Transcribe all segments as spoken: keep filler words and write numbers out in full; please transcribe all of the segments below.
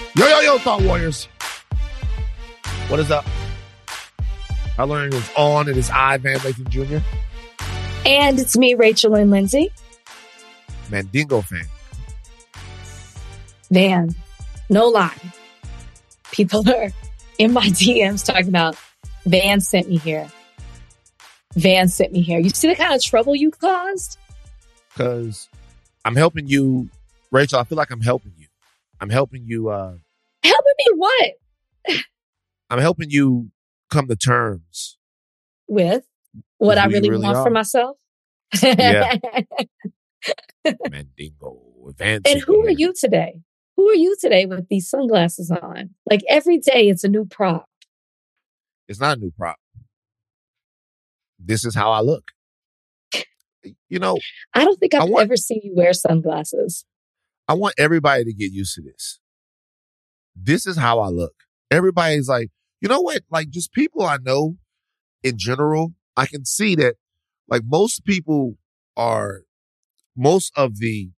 Yo, yo, yo, Thought Warriors. What is up? I learned it's on and it's I, Van Lathan Junior And it's me, Rachel and Lindsay. Mandingo fan. Van, no lie. People are in my D Ms talking about Van sent me here. Van sent me here. You see the kind of trouble you caused? Because I'm helping you, Rachel. I feel like I'm helping you. I'm helping you. Uh, helping me what? I'm helping you come to terms with what I really, really want are. for myself. Yeah. Mandingo. And who are you today? Who are you today with these sunglasses on? Like every day it's a new prop. It's not a new prop. This is how I look. You know, I don't think I've want, ever seen you wear sunglasses. I want everybody to get used to this. This is how I look. Everybody's like, you know what? Like just people I know in general, I can see that like most people are, most of the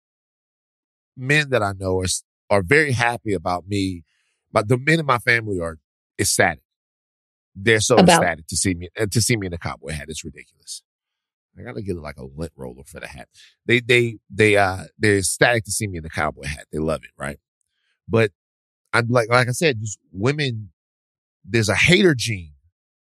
men that I know are, are very happy about me. But the men in my family are ecstatic. They're so about. ecstatic to see me, uh, to see me in a cowboy hat. It's ridiculous. I gotta get like a lint roller for the hat. They, they, they, uh, they're ecstatic to see me in the cowboy hat. They love it, right? But I'm like, like I said, just women, there's a hater gene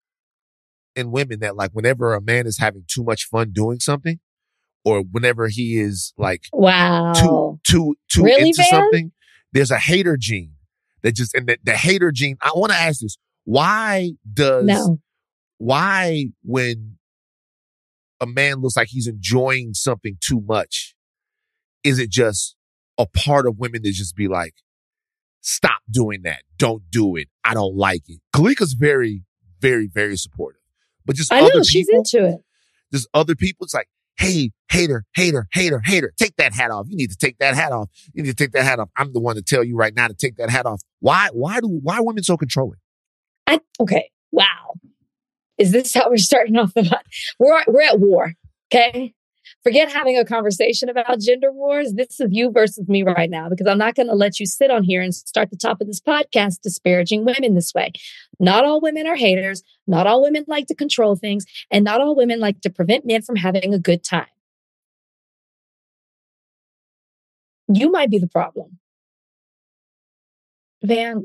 in women that like whenever a man is having too much fun doing something, or whenever he is like, wow, too, too, too really, into Van? something, there's a hater gene that just, and the, the hater gene, I want to ask this, why does, no. why when a man looks like he's enjoying something too much, is it just a part of women to just be like, stop doing that. Don't do it. I don't like it. Kalika's very, very, very supportive. But just I other know, people, she's into it. Just other people, it's like, hey, hater, hater, hater, hater, take that hat off. You need to take that hat off. You need to take that hat off. I'm the one to tell you right now to take that hat off. Why, why do, why are women so controlling? I, okay. Wow. Is this how we're starting off the, we're, we're at war. Okay. Forget having a conversation about gender wars. This is you versus me right now, because I'm not going to let you sit on here and start the top of this podcast disparaging women this way. Not all women are haters. Not all women like to control things, and not all women like to prevent men from having a good time. You might be the problem. Van.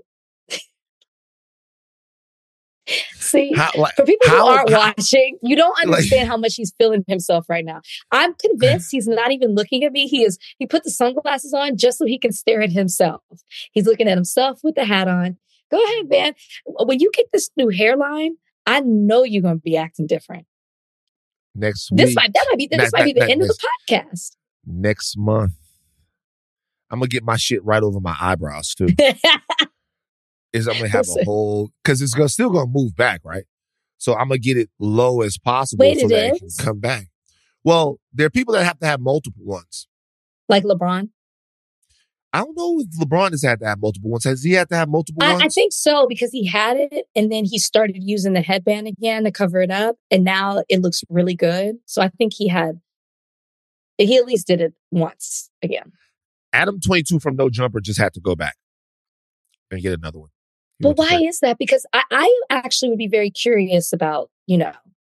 See, how, like, for people who how, aren't how, watching, you don't understand like, how much he's feeling himself right now. I'm convinced he's not even looking at me. He is. He put the sunglasses on just so he can stare at himself. He's looking at himself with the hat on. Go ahead, man. When you get this new hairline, I know you're going to be acting different. Next this week. Might, that might be, this that, might be the that, end that, of the podcast. Next month, I'm going to get my shit right over my eyebrows, too. Is I'm gonna have Listen. a whole, because it's gonna still gonna move back, right? So I'm gonna get it low as possible Wait, so it that is? it can come back. Well, there are people that have to have multiple ones, like LeBron. I don't know if LeBron has had to have multiple ones. Has he had to have multiple I, ones? I think so, because he had it and then he started using the headband again to cover it up, and now it looks really good. So I think he had, he at least did it once again. Adam twenty-two from No Jumper just had to go back and get another one. But why is that? Because I, I actually would be very curious about, you know,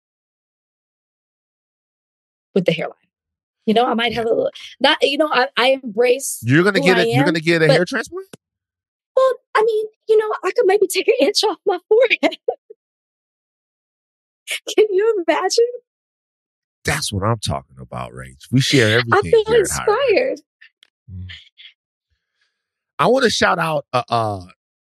with the hairline. You know, I might yeah. have a little, not, you know, I, I embrace. You're going to get it. You're going to get a but, hair transplant? Well, I mean, you know, I could maybe take an inch off my forehead. Can you imagine? That's what I'm talking about, Rach. We share everything. I feel here inspired. Mm. I want to shout out uh, uh,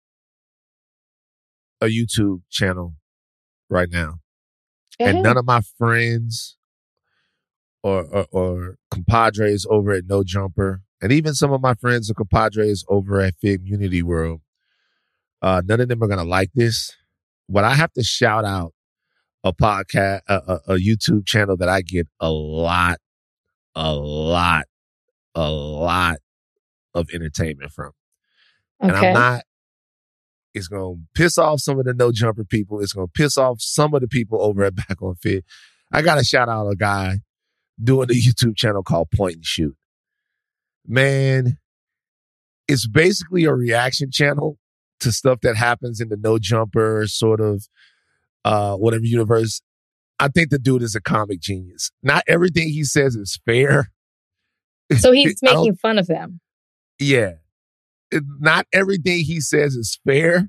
a YouTube channel right now. Uh-huh. And none of my friends or, or or compadres over at No Jumper, and even some of my friends or compadres over at Fig Unity World, uh, none of them are going to like this. But I have to shout out a podcast, a, a, a YouTube channel that I get a lot, a lot, a lot of entertainment from. Okay. And I'm not, it's going to piss off some of the No Jumper people. It's going to piss off some of the people over at Back on Fit. I got to shout out a guy doing a YouTube channel called Point and Shoot. Man, it's basically a reaction channel to stuff that happens in the No Jumper sort of uh, whatever universe. I think the dude is a comic genius. Not everything he says is fair. So he's making fun of them. Yeah. Not everything he says is fair,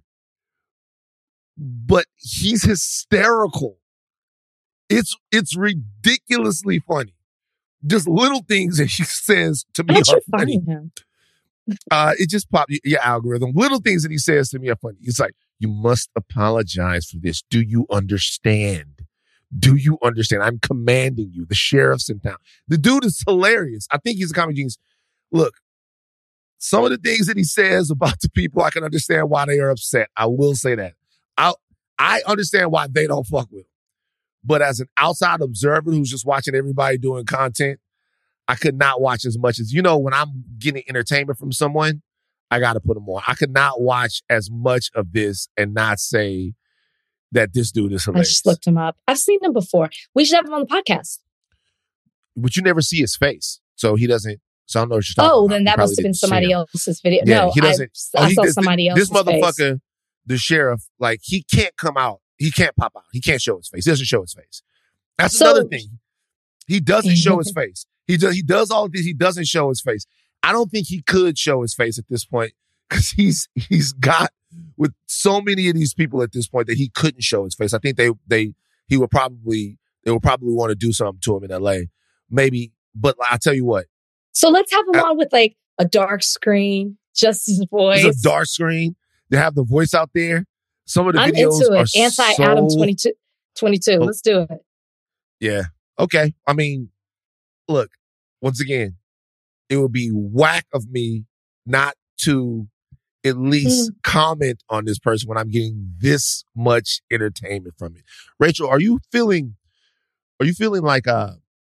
but he's hysterical. It's it's ridiculously funny. Just little things that he says to me are funny. Him? Uh, it just popped your algorithm. Little things that he says to me are funny. It's like, you must apologize for this. Do you understand? Do you understand? I'm commanding you. The sheriff's in town. The dude is hilarious. I think he's a comic genius. Look, some of the things that he says about the people, I can understand why they are upset. I will say that. I I understand why they don't fuck with him. But as an outside observer who's just watching everybody doing content, I could not watch as much as, you know, when I'm getting entertainment from someone, I got to put them on. I could not watch as much of this and not say that this dude is hilarious. I just looked him up. I've seen him before. We should have him on the podcast. But you never see his face. So he doesn't, so I don't know what you're talking oh, about. Oh, then that must have been somebody else's video. Yeah, no, he doesn't. I, oh, I he, saw this, somebody else's This motherfucker, face. The sheriff, like, he can't come out. He can't pop out. He can't show his face. He doesn't show his face. That's so, another thing. He doesn't show his face. He does, he does all of this. He doesn't show his face. I don't think he could show his face at this point because he's he's got with so many of these people at this point that he couldn't show his face. I think they they he would probably they would probably want to do something to him in L A. Maybe, but I tell you what. So let's have him I, on with like a dark screen, just his voice. It's a dark screen. They have the voice out there. Some of the I'm videos into it. are Anti-Adam so, twenty-two. twenty-two. Oh, let's do it. Yeah. Okay. I mean, look, once again, it would be whack of me not to at least mm. comment on this person when I'm getting this much entertainment from it. Rachel, are you feeling, are you feeling like, uh,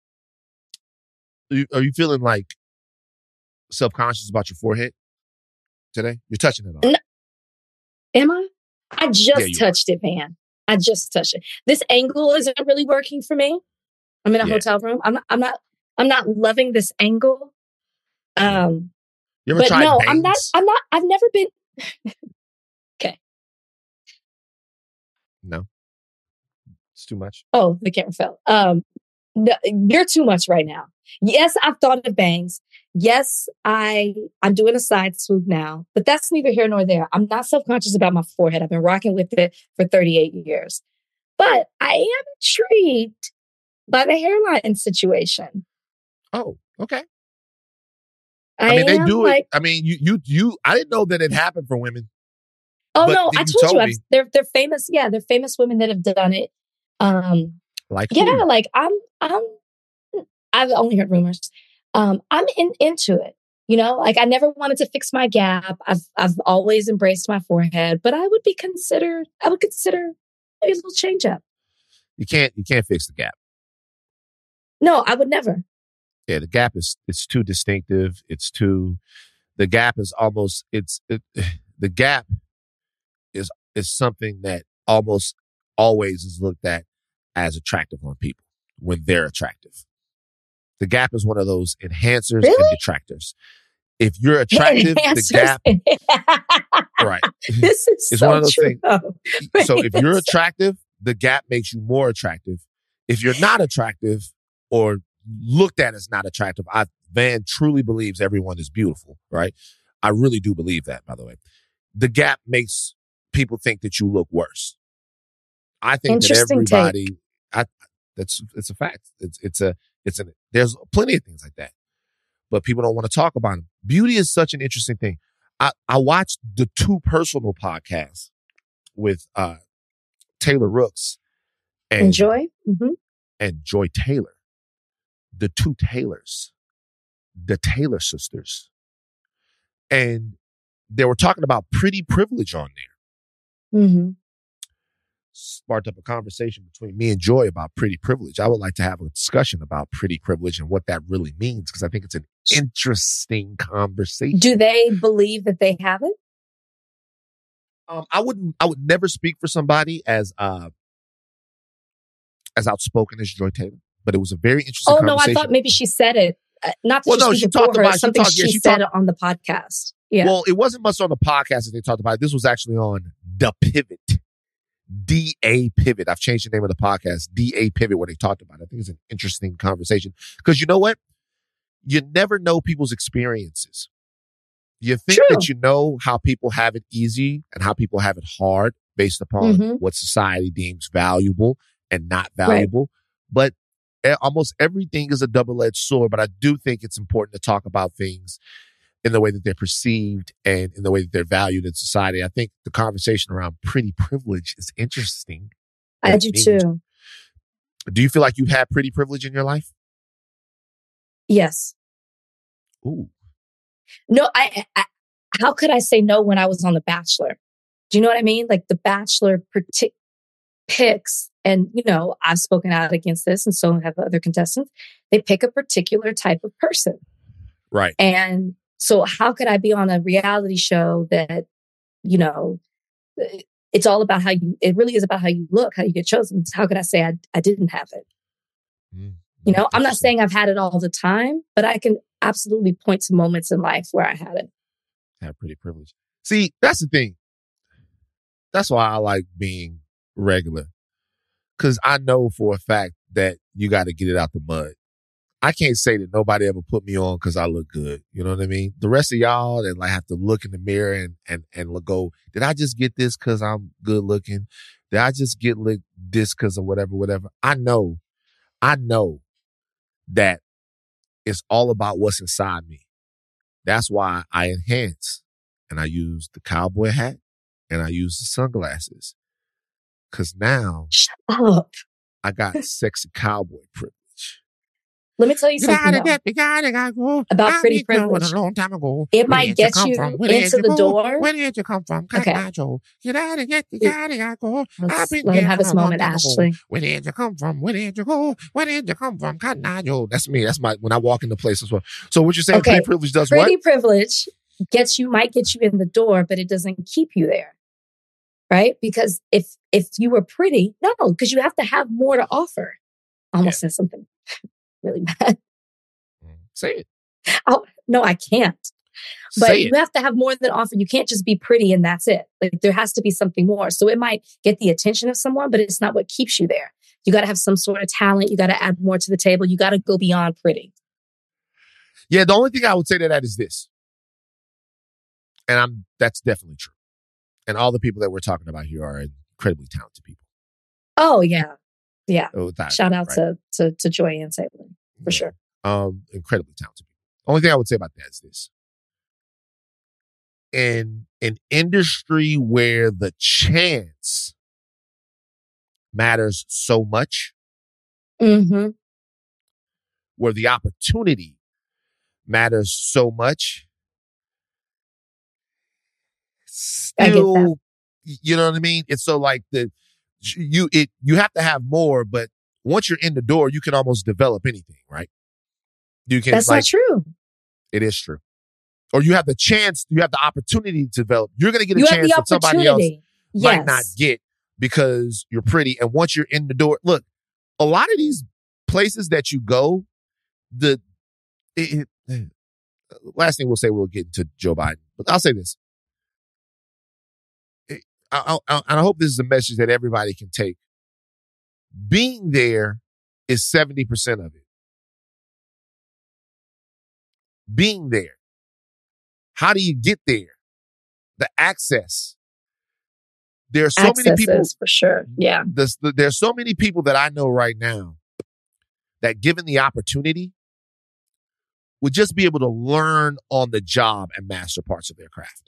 are you, are you feeling like self-conscious about your forehead today? You're touching it all. No. Am I? I just yeah, touched are. it, man. I just touched it. This angle isn't really working for me. I'm in a yeah. hotel room. I'm not, I'm not, I'm not loving this angle. Um, you ever but tried no, bangs? I'm not, I'm not, I've never been. Okay. No, it's too much. Oh, the camera fell. Um, no, you're too much right now. Yes, I've thought of bangs. Yes, I, I'm doing a side swoop now, but that's neither here nor there. I'm not self-conscious about my forehead. I've been rocking with it for thirty-eight years, but I am intrigued by the hairline situation. Oh, okay. I, I mean, they do like, it. I mean, you, you, you, I didn't know that it happened for women. Oh no, I told, told you, I've, they're, they're famous. Yeah. They're famous women that have done it. Um, like, yeah, who? like I'm, I'm, I've only heard rumors. Um, I'm in, into it, you know, like I never wanted to fix my gap. I've, I've always embraced my forehead, but I would be considered, I would consider maybe a little change up. You can't, you can't fix the gap. No, I would never. Yeah, the gap is, it's too distinctive. It's too, the gap is almost, it's, it, the gap is, is something that almost always is looked at as attractive on people when they're attractive. The gap is one of those enhancers really? and detractors. If you're attractive, the gap, right. This is it's so one of those true. things. So if you're attractive, the gap makes you more attractive. If you're not attractive or looked at as not attractive, I, Van truly believes everyone is beautiful, right? I really do believe that, by the way. The gap makes people think that you look worse. I think that everybody, I, that's, it's a fact. It's, it's a, it's a, there's plenty of things like that, but people don't want to talk about them. Beauty is such an interesting thing. I, I watched the Too Personal podcast with, uh, Taylor Rooks and, and Joy, mm-hmm. and Joy Taylor, the two Taylors, the Taylor sisters. And they were talking about pretty privilege on there. Mm-hmm. Sparked up a conversation between me and Joy about pretty privilege. I would like to have a discussion about pretty privilege and what that really means, because I think it's an interesting conversation. Do they believe that they have it? Um, I wouldn't. I would never speak for somebody as uh, as outspoken as Joy Taylor, but it was a very interesting. Oh conversation. no, I thought maybe she said it. Uh, not to well, just no, speak she for talked her, about something she, talked, she, yeah, she said talked, on the podcast. Yeah. Well, it wasn't much on the podcast that they talked about it. This was actually on The Pivot. D A Pivot. I've changed the name of the podcast. D A Pivot, where they talked about it. I think it's an interesting conversation. Because you know what? You never know people's experiences. You think True. that you know how people have it easy and how people have it hard based upon Mhm. what society deems valuable and not valuable. But e- almost everything is a double-edged sword. But I do think it's important to talk about things in the way that they're perceived and in the way that they're valued in society. I think the conversation around pretty privilege is interesting. I do too. Do you feel like you've had pretty privilege in your life? Yes. Ooh. No, I, I how could I say no when I was on The Bachelor? Do you know what I mean? Like The Bachelor partic- picks, and you know, I've spoken out against this, and so have other contestants. They pick a particular type of person. Right. And so how could I be on a reality show that, you know, it's all about how you, it really is about how you look, how you get chosen. How could I say I, I didn't have it? Mm, you know, I'm not saying I've had it all the time, but I can absolutely point to moments in life where I had it. Have pretty privilege. See, that's the thing. That's why I like being regular. Because I know for a fact that you got to get it out the mud. I can't say that nobody ever put me on because I look good. You know what I mean? The rest of y'all that like have to look in the mirror and and and look, go, did I just get this because I'm good looking? Did I just get li- this because of whatever, whatever? I know, I know that it's all about what's inside me. That's why I enhance and I use the cowboy hat and I use the sunglasses. Because now Shut up. I got sexy cowboy privilege. Let me tell you something though, about pretty privilege. A long time ago. It might get you into the door. Where did you come from? Okay. Get out of get, get out go. Let's let him have his moment, Ashley. Where did you come from? Where did you go? Where did you come from? Cotton Eye Joe. That's me. That's my, when I walk into places. Well. So what you're saying, Okay. pretty privilege does Pretty what? privilege gets you, might get you in the door, but it doesn't keep you there. Right? Because if, if you were pretty, no, because you have to have more to offer. I almost Yeah. said something really bad. Say it. Oh, no, I can't. But Say you it. have to have more than offer. You can't just be pretty and that's it. Like there has to be something more. So it might get the attention of someone, but it's not what keeps you there. You got to have some sort of talent. You got to add more to the table. You got to go beyond pretty. Yeah, the only thing I would say to that is this. And I'm that's definitely true. And all the people that we're talking about here are incredibly talented people. Oh yeah. Yeah. Oh, that, Shout out right? to, to, to Joy and Sablin for Yeah. sure. Um, incredibly talented people. Only thing I would say about that is this. In an industry where the chance matters so much, Mm-hmm. where the opportunity matters so much, I get that. still, you know what I mean? It's so like the, you, it, you have to have more, but once you're in the door, you can almost develop anything, right? You can, That's like, not true. it is true. Or you have the chance, you have the opportunity to develop. You're going to get a You have chance the that somebody else opportunity. might Yes. not get because you're pretty. And once you're in the door, look, a lot of these places that you go, the it, it, last thing we'll say, we'll get into Joe Biden, but I'll say this. It, I, I, I, and I hope this is a message that everybody can take. Being there is seventy percent of it. Being there. How do you get there? The access. There are so many people. Accesses, for sure. Yeah. There's, there's so many people that I know right now that, given the opportunity, would just be able to learn on the job and master parts of their craft.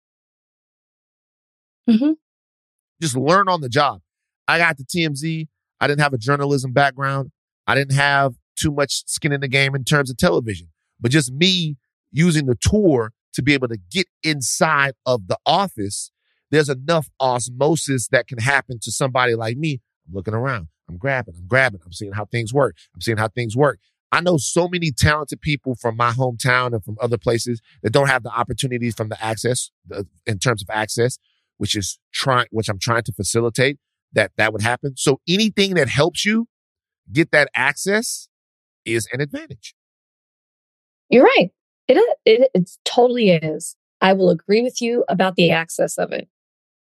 Mm-hmm. Just learn on the job. I got to T M Z. I didn't have a journalism background. I didn't have too much skin in the game in terms of television. But just me using the tour to be able to get inside of the office, there's enough osmosis that can happen to somebody like me. I'm looking around. I'm grabbing. I'm grabbing. I'm seeing how things work. I'm seeing how things work. I know so many talented people from my hometown and from other places that don't have the opportunities from the access, the, in terms of access, which is trying, which I'm trying to facilitate that that would happen. So anything that helps you get that access is an advantage. You're right. It is. It, it totally is. I will agree with you about the access of it.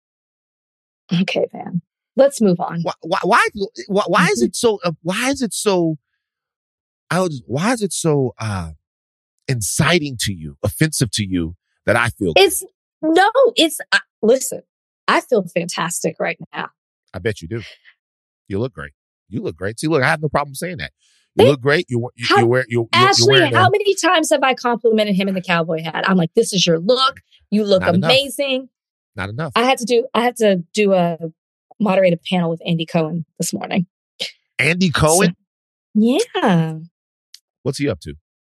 Okay, Van. Let's move on. Why? Why? Why, why, why is it so? Uh, why is it so? I was. Why is it so uh, inciting to you, offensive to you that I feel? It's no. It's uh, listen. I feel fantastic right now. I bet you do. You look great. You look great. See, look, I have no problem saying that. You look great. You you, how, you wear you. Ashley, you're how a, many times have I complimented him in the cowboy hat? I'm like, this is your look. You look Not amazing. Enough. Not enough. I had to do. I had to do a moderated panel with Andy Cohen this morning. Andy Cohen? So, yeah. What's he up to?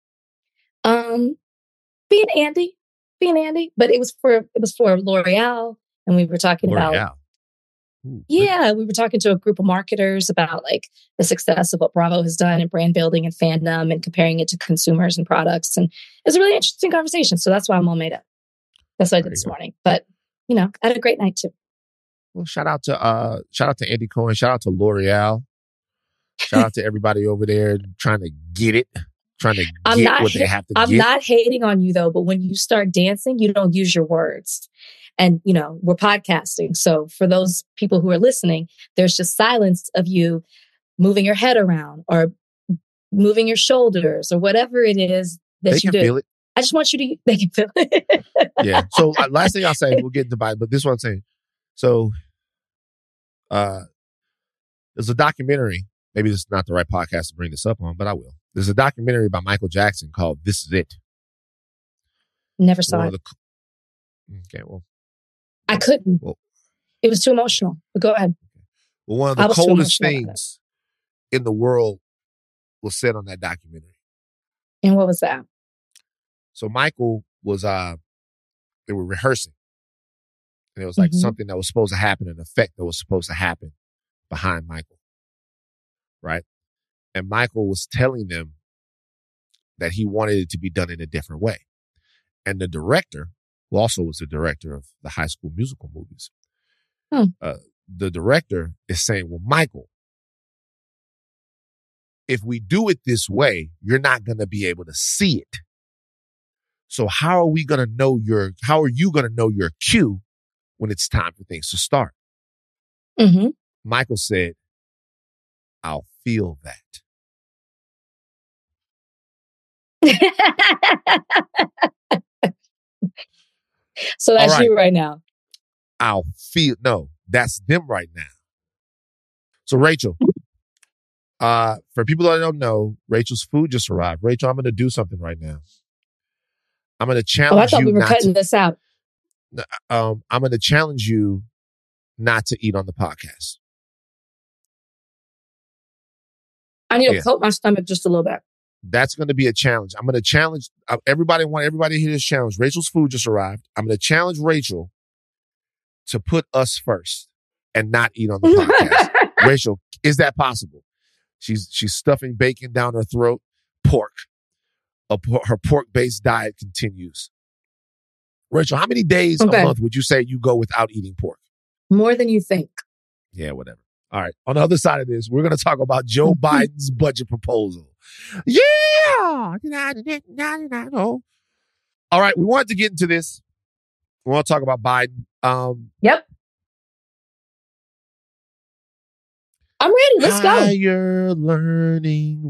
Um, being Andy, being Andy, but it was for it was for L'Oreal, and we were talking L'Oreal. about. Ooh, yeah, we were talking to a group of marketers about like the success of what Bravo has done in brand building and fandom, and comparing it to consumers and products, and it was a really interesting conversation. So that's why I'm all made up. That's what I did this go. morning. But you know, I had a great night too. Well, shout out to uh, shout out to Andy Cohen. Shout out to L'Oreal. Shout out to everybody over there trying to get it, trying to get I'm not, what they have to I'm get. not hating on you though, but when you start dancing, you don't use your words. And, you know, we're podcasting. So for those people who are listening, there's just silence of you moving your head around or moving your shoulders or whatever it is that they you can do. Feel it. I just want you to, they can feel it. Yeah. So uh, last thing I'll say, we'll get into Biden, but this is what I'm saying. So uh, there's a documentary. Maybe this is not the right podcast to bring this up on, but I will. There's a documentary by Michael Jackson called This Is It. Never saw One it. The, okay, well. I couldn't. Well, it was too emotional. But go ahead. Well, one of the coldest things in the world was said on that documentary. And what was that? So Michael was, uh, they were rehearsing. And it was like mm-hmm. something that was supposed to happen, an effect that was supposed to happen behind Michael. Right? And Michael was telling them that he wanted it to be done in a different way. And the director, who also was the director of the High School Musical movies, hmm. uh, the director is saying, well, Michael, if we do it this way, you're not going to be able to see it. So how are we going to know your, how are you going to know your cue when it's time for things to start? Mm-hmm. Michael said, I'll feel that. So that's right. You right now. I'll feel, no, that's them right now. So Rachel, uh, for people that don't know, Rachel's food just arrived. Rachel, I'm going to do something right now. I'm going to challenge you. Oh, I thought you we were cutting to, this out. Um, I'm going to challenge you not to eat on the podcast. I need to yeah. coat my stomach just a little bit. That's going to be a challenge. I'm going to challenge uh, everybody. Want everybody to hear this challenge. Rachel's food just arrived. I'm going to challenge Rachel to put us first and not eat on the podcast. Rachel, is that possible? She's she's stuffing bacon down her throat. Pork. A, her pork-based diet continues. Rachel, how many days okay. a month would you say you go without eating pork? More than you think. Yeah, whatever. All right. On the other side of this, we're going to talk about Joe Biden's budget proposal. Yeah. All right. We wanted to get into this. We want to talk about Biden. Um, yep. I'm ready. Let's go. Higher learning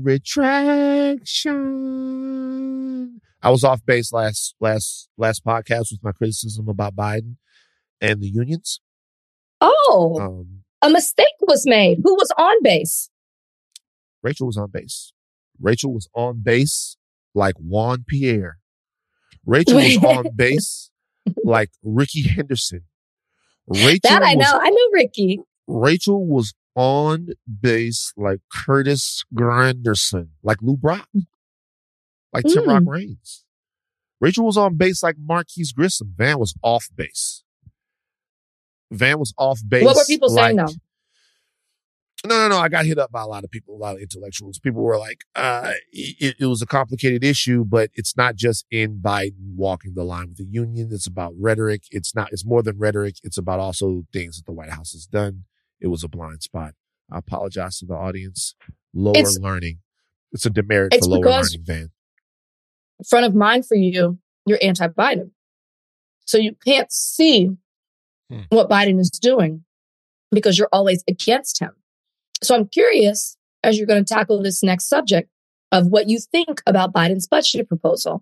retraction. I was off base last last last podcast with my criticism about Biden and the unions. Oh. Um, A mistake was made. Who was on base? Rachel was on base. Rachel was on base like Juan Pierre. Rachel was on base like Ricky Henderson. Rachel that I was, know. I know Ricky. Rachel was on base like Curtis Granderson, like Lou Brock, like mm. Tim Rock Reigns. Rachel was on base like Marquise Grissom. Van was off base. Van was off base. What were people like, saying though? No, no, no. I got hit up by a lot of people, a lot of intellectuals. People were like, uh, it, it was a complicated issue, but it's not just in Biden walking the line with the union. It's about rhetoric. It's not, it's more than rhetoric. It's about also things that the White House has done. It was a blind spot. I apologize to the audience. Lower it's, learning. It's a demerit it's for lower learning, Van. Front of mind for you, you're anti-Biden. So you can't see hmm. what Biden is doing because you're always against him. So I'm curious, as you're going to tackle this next subject, of what you think about Biden's budget proposal.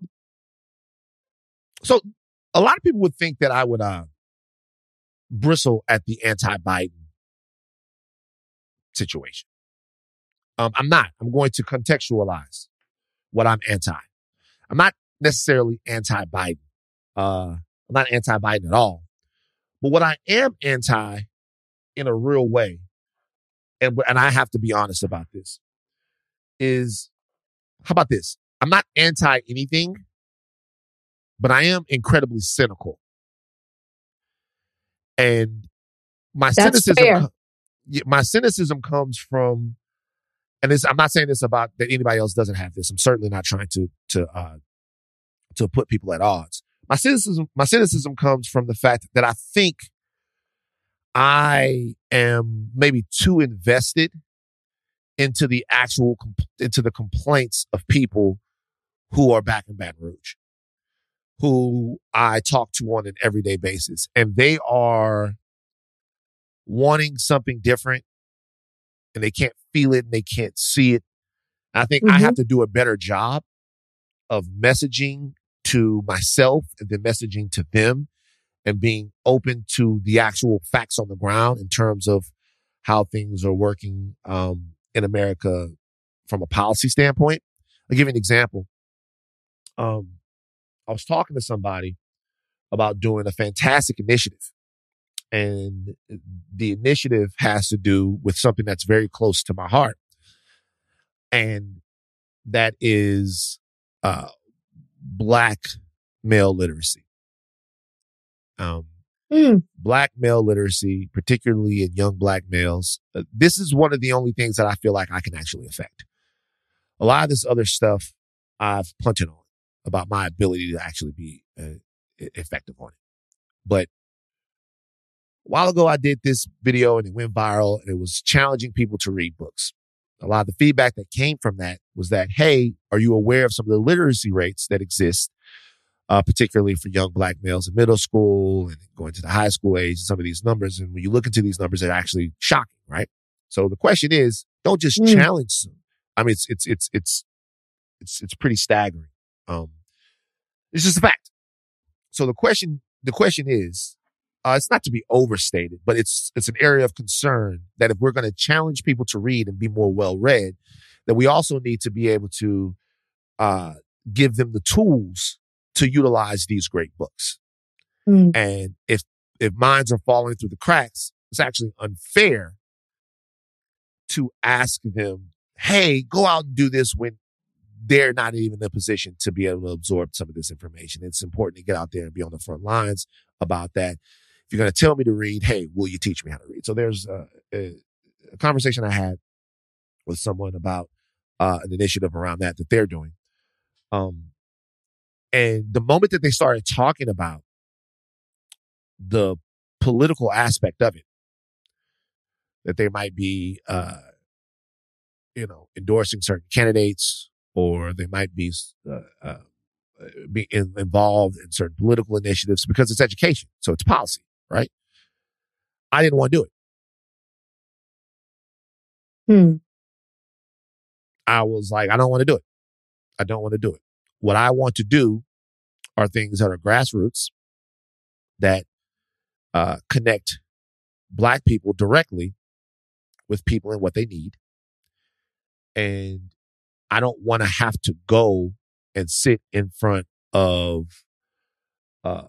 So a lot of people would think that I would uh, bristle at the anti-Biden situation. Um, I'm not. I'm going to contextualize what I'm anti. I'm not necessarily anti-Biden. Uh, I'm not anti-Biden at all. But what I am anti in a real way, and, and I have to be honest about this, is, how about this? I'm not anti anything, but I am incredibly cynical. And my That's cynicism, my cynicism comes from, and this, I'm not saying this about that anybody else doesn't have this. I'm certainly not trying to to uh, to put people at odds. My cynicism, my cynicism comes from the fact that I think I am maybe too invested into the actual into the complaints of people who are back in Baton Rouge, who I talk to on an everyday basis, and they are wanting something different, and they can't feel it and they can't see it. I think mm-hmm. I have to do a better job of messaging to myself and then messaging to them and being open to the actual facts on the ground in terms of how things are working um, in America from a policy standpoint. I'll give you an example. Um, I was talking to somebody about doing a fantastic initiative. And the initiative has to do with something that's very close to my heart. And that is uh, Black male literacy. Um, mm. Black male literacy, particularly in young Black males. Uh, this is one of the only things that I feel like I can actually affect. A lot of this other stuff I've punted on about my ability to actually be uh, effective on it. But a while ago, I did this video and it went viral and it was challenging people to read books. A lot of the feedback that came from that was that, hey, are you aware of some of the literacy rates that exist, uh, particularly for young Black males in middle school and going to the high school age, some of these numbers. And when you look into these numbers, they're actually shocking, right? So the question is, don't just mm. challenge them. I mean, it's, it's, it's, it's, it's, it's pretty staggering. Um, it's just a fact. So the question, the question is, Uh, it's not to be overstated, but it's it's an area of concern that if we're going to challenge people to read and be more well-read, that we also need to be able to uh, give them the tools to utilize these great books. Mm. And if if minds are falling through the cracks, it's actually unfair to ask them, hey, go out and do this when they're not even in a position to be able to absorb some of this information. It's important to get out there and be on the front lines about that. If you're going to tell me to read, hey, will you teach me how to read? So there's a, a, a conversation I had with someone about uh, an initiative around that that they're doing. Um, and the moment that they started talking about the political aspect of it, that they might be, uh, you know, endorsing certain candidates, or they might be uh, uh, be in, involved in certain political initiatives because it's education, so it's policy. Right? I didn't want to do it. Hmm. I was like, I don't want to do it. I don't want to do it. What I want to do are things that are grassroots that uh, connect Black people directly with people and what they need. And I don't want to have to go and sit in front of uh,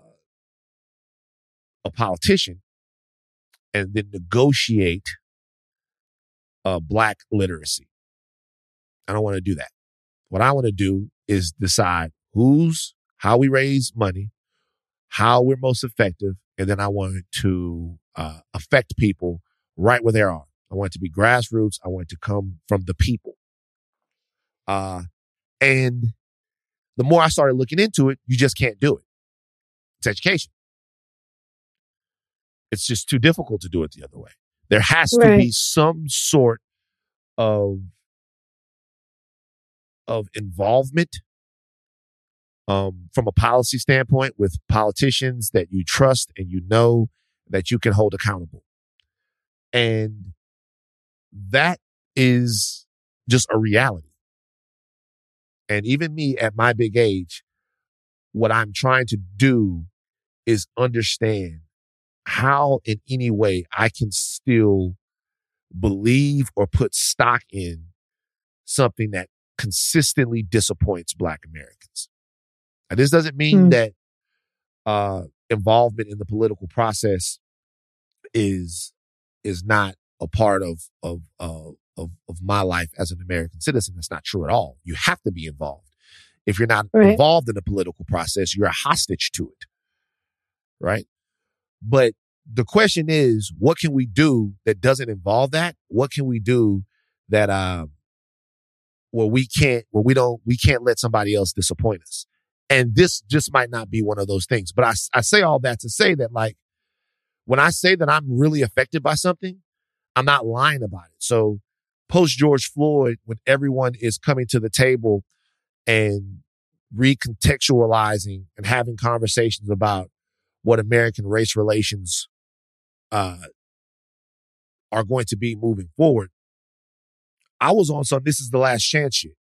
a politician and then negotiate uh, Black literacy. I don't want to do that. What I want to do is decide who's, how we raise money, how we're most effective, and then I want to uh, affect people right where they are. I want it to be grassroots. I want it to come from the people. Uh, and the more I started looking into it, you just can't do it. It's education. It's just too difficult to do it the other way. There has to right. be some sort of, of involvement um, from a policy standpoint with politicians that you trust and you know that you can hold accountable. And that is just a reality. And even me at my big age, what I'm trying to do is understand how in any way I can still believe or put stock in something that consistently disappoints Black Americans. Now, this doesn't mean mm. that uh, involvement in the political process is is not a part of of, uh, of of my life as an American citizen. That's not true at all. You have to be involved. If you're not right. involved in the political process, you're a hostage to it, right? But the question is, what can we do that doesn't involve that? What can we do that um, where we can't, where we don't, we can't let somebody else disappoint us? And this just might not be one of those things. But I, I say all that to say that, like, when I say that I'm really affected by something, I'm not lying about it. So post George Floyd, when everyone is coming to the table and recontextualizing and having conversations about what American race relations uh, are going to be moving forward, I was on some, this is the last chance shit.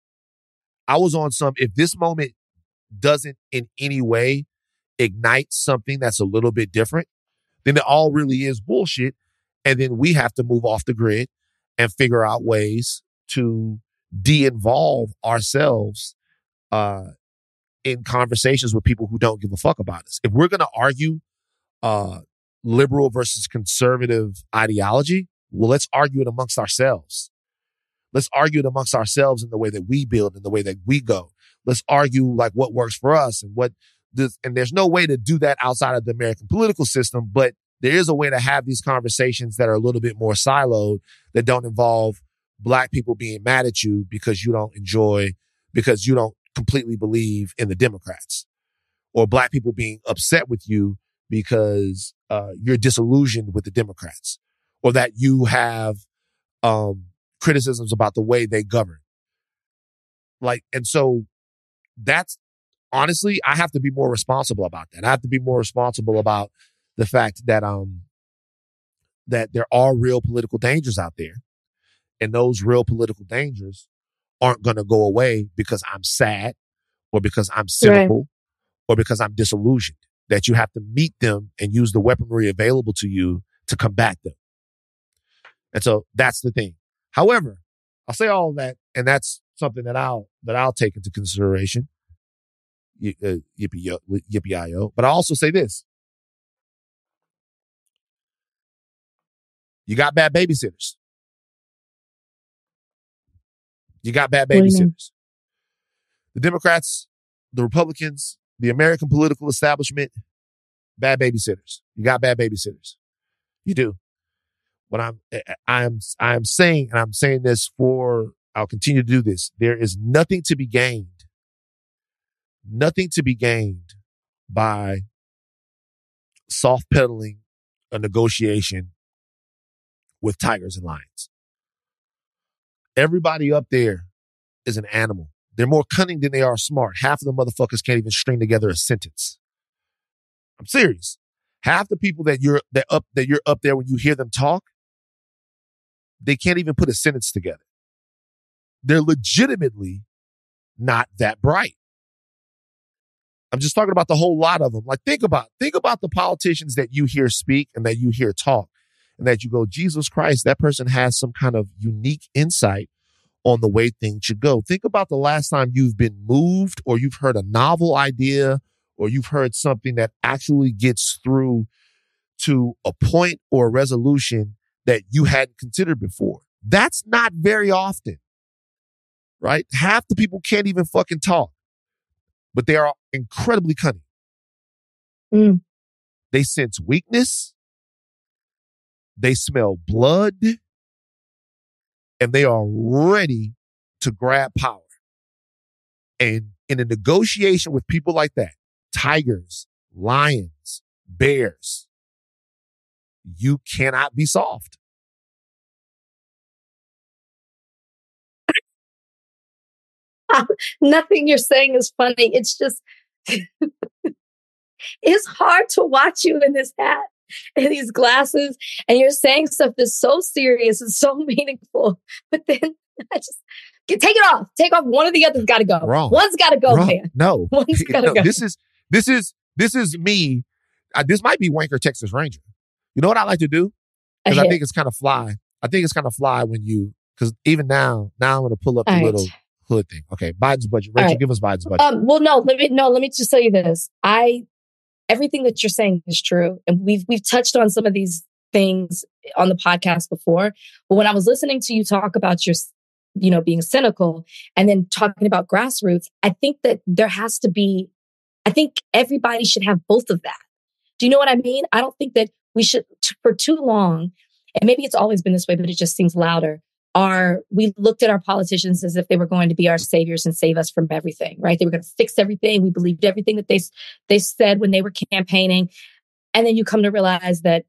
I was on some, if this moment doesn't in any way ignite something that's a little bit different, then it all really is bullshit. And then we have to move off the grid and figure out ways to de-involve ourselves uh, in conversations with people who don't give a fuck about us. If we're going to argue uh, liberal versus conservative ideology, well, let's argue it amongst ourselves. Let's argue it amongst ourselves in the way that we build, in the way that we go. Let's argue like what works for us and what this, and there's no way to do that outside of the American political system, but there is a way to have these conversations that are a little bit more siloed, that don't involve Black people being mad at you because you don't enjoy, because you don't completely believe in the Democrats, or Black people being upset with you because uh, you're disillusioned with the Democrats, or that you have um, criticisms about the way they govern. Like, and so that's, honestly, I have to be more responsible about that. I have to be more responsible about the fact that um that there are real political dangers out there, and those real political dangers aren't going to go away because I'm sad or because I'm cynical right. or because I'm disillusioned. That you have to meet them and use the weaponry available to you to combat them. And so that's the thing. However, I'll say all of that, and that's something that I'll that I'll take into consideration. Y- uh, yippee yippee I O. But I also say this: you got bad babysitters. You got bad babysitters. The Democrats, the Republicans, the American political establishment, bad babysitters. You got bad babysitters. You do. What I'm, I'm, I'm saying, and I'm saying this for, I'll continue to do this. There is nothing to be gained, nothing to be gained by soft pedaling a negotiation with tigers and lions. Everybody up there is an animal. They're more cunning than they are smart. Half of the motherfuckers can't even string together a sentence. I'm serious. Half the people that you're that up that you're up there when you hear them talk, they can't even put a sentence together. They're legitimately not that bright. I'm just talking about the whole lot of them. Like, think about think about the politicians that you hear speak and that you hear talk, and that you go, Jesus Christ, that person has some kind of unique insight on the way things should go. Think about the last time you've been moved, or you've heard a novel idea, or you've heard something that actually gets through to a point or a resolution that you hadn't considered before. That's not very often, right? Half the people can't even fucking talk, but they are incredibly cunning. Mm. They sense weakness. They smell blood. And they are ready to grab power. And in a negotiation with people like that, tigers, lions, bears, you cannot be soft. Nothing you're saying is funny. It's just, it's hard to watch you in this hat and these glasses, and you're saying stuff that's so serious and so meaningful. But then I just take it off. Take off. One or the other's got to go. Wrong. One's got to go, Wrong. man. No, One's got to no, go. This is this is this is me. Uh, this might be Wanker Texas Ranger. You know what I like to do? Because I, I think it's kind of fly. I think it's kind of fly when you, because even now, now I'm going to pull up the All little right. hood thing. Okay, Biden's budget. Rachel, right. give us Biden's budget. Um, well, no, let me no, let me just tell you this. I everything that you're saying is true, and we've we've touched on some of these things on the podcast before. But when I was listening to you talk about your, you know, being cynical, and then talking about grassroots, I think that there has to be. I think everybody should have both of that. Do you know what I mean? I don't think that we should, t- for too long, and maybe it's always been this way, but it just seems louder. Are we looked at our politicians as if they were going to be our saviors and save us from everything, right? They were going to fix everything. We believed everything that they they said when they were campaigning. And then you come to realize that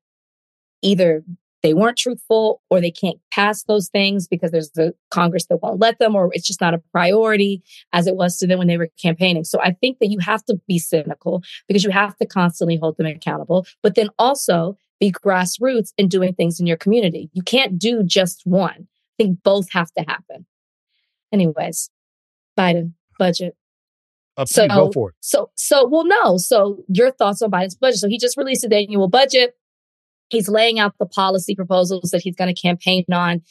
either they weren't truthful or they can't pass those things because there's the Congress that won't let them, or it's just not a priority as it was to them when they were campaigning. So I think that you have to be cynical because you have to constantly hold them accountable, but then also be grassroots in doing things in your community. You can't do just one. I think both have to happen. Anyways, Biden budget. Up to So, you, go for it. so, so, well, no. So your thoughts on Biden's budget. So he just released an annual budget. He's laying out the policy proposals that he's going to campaign on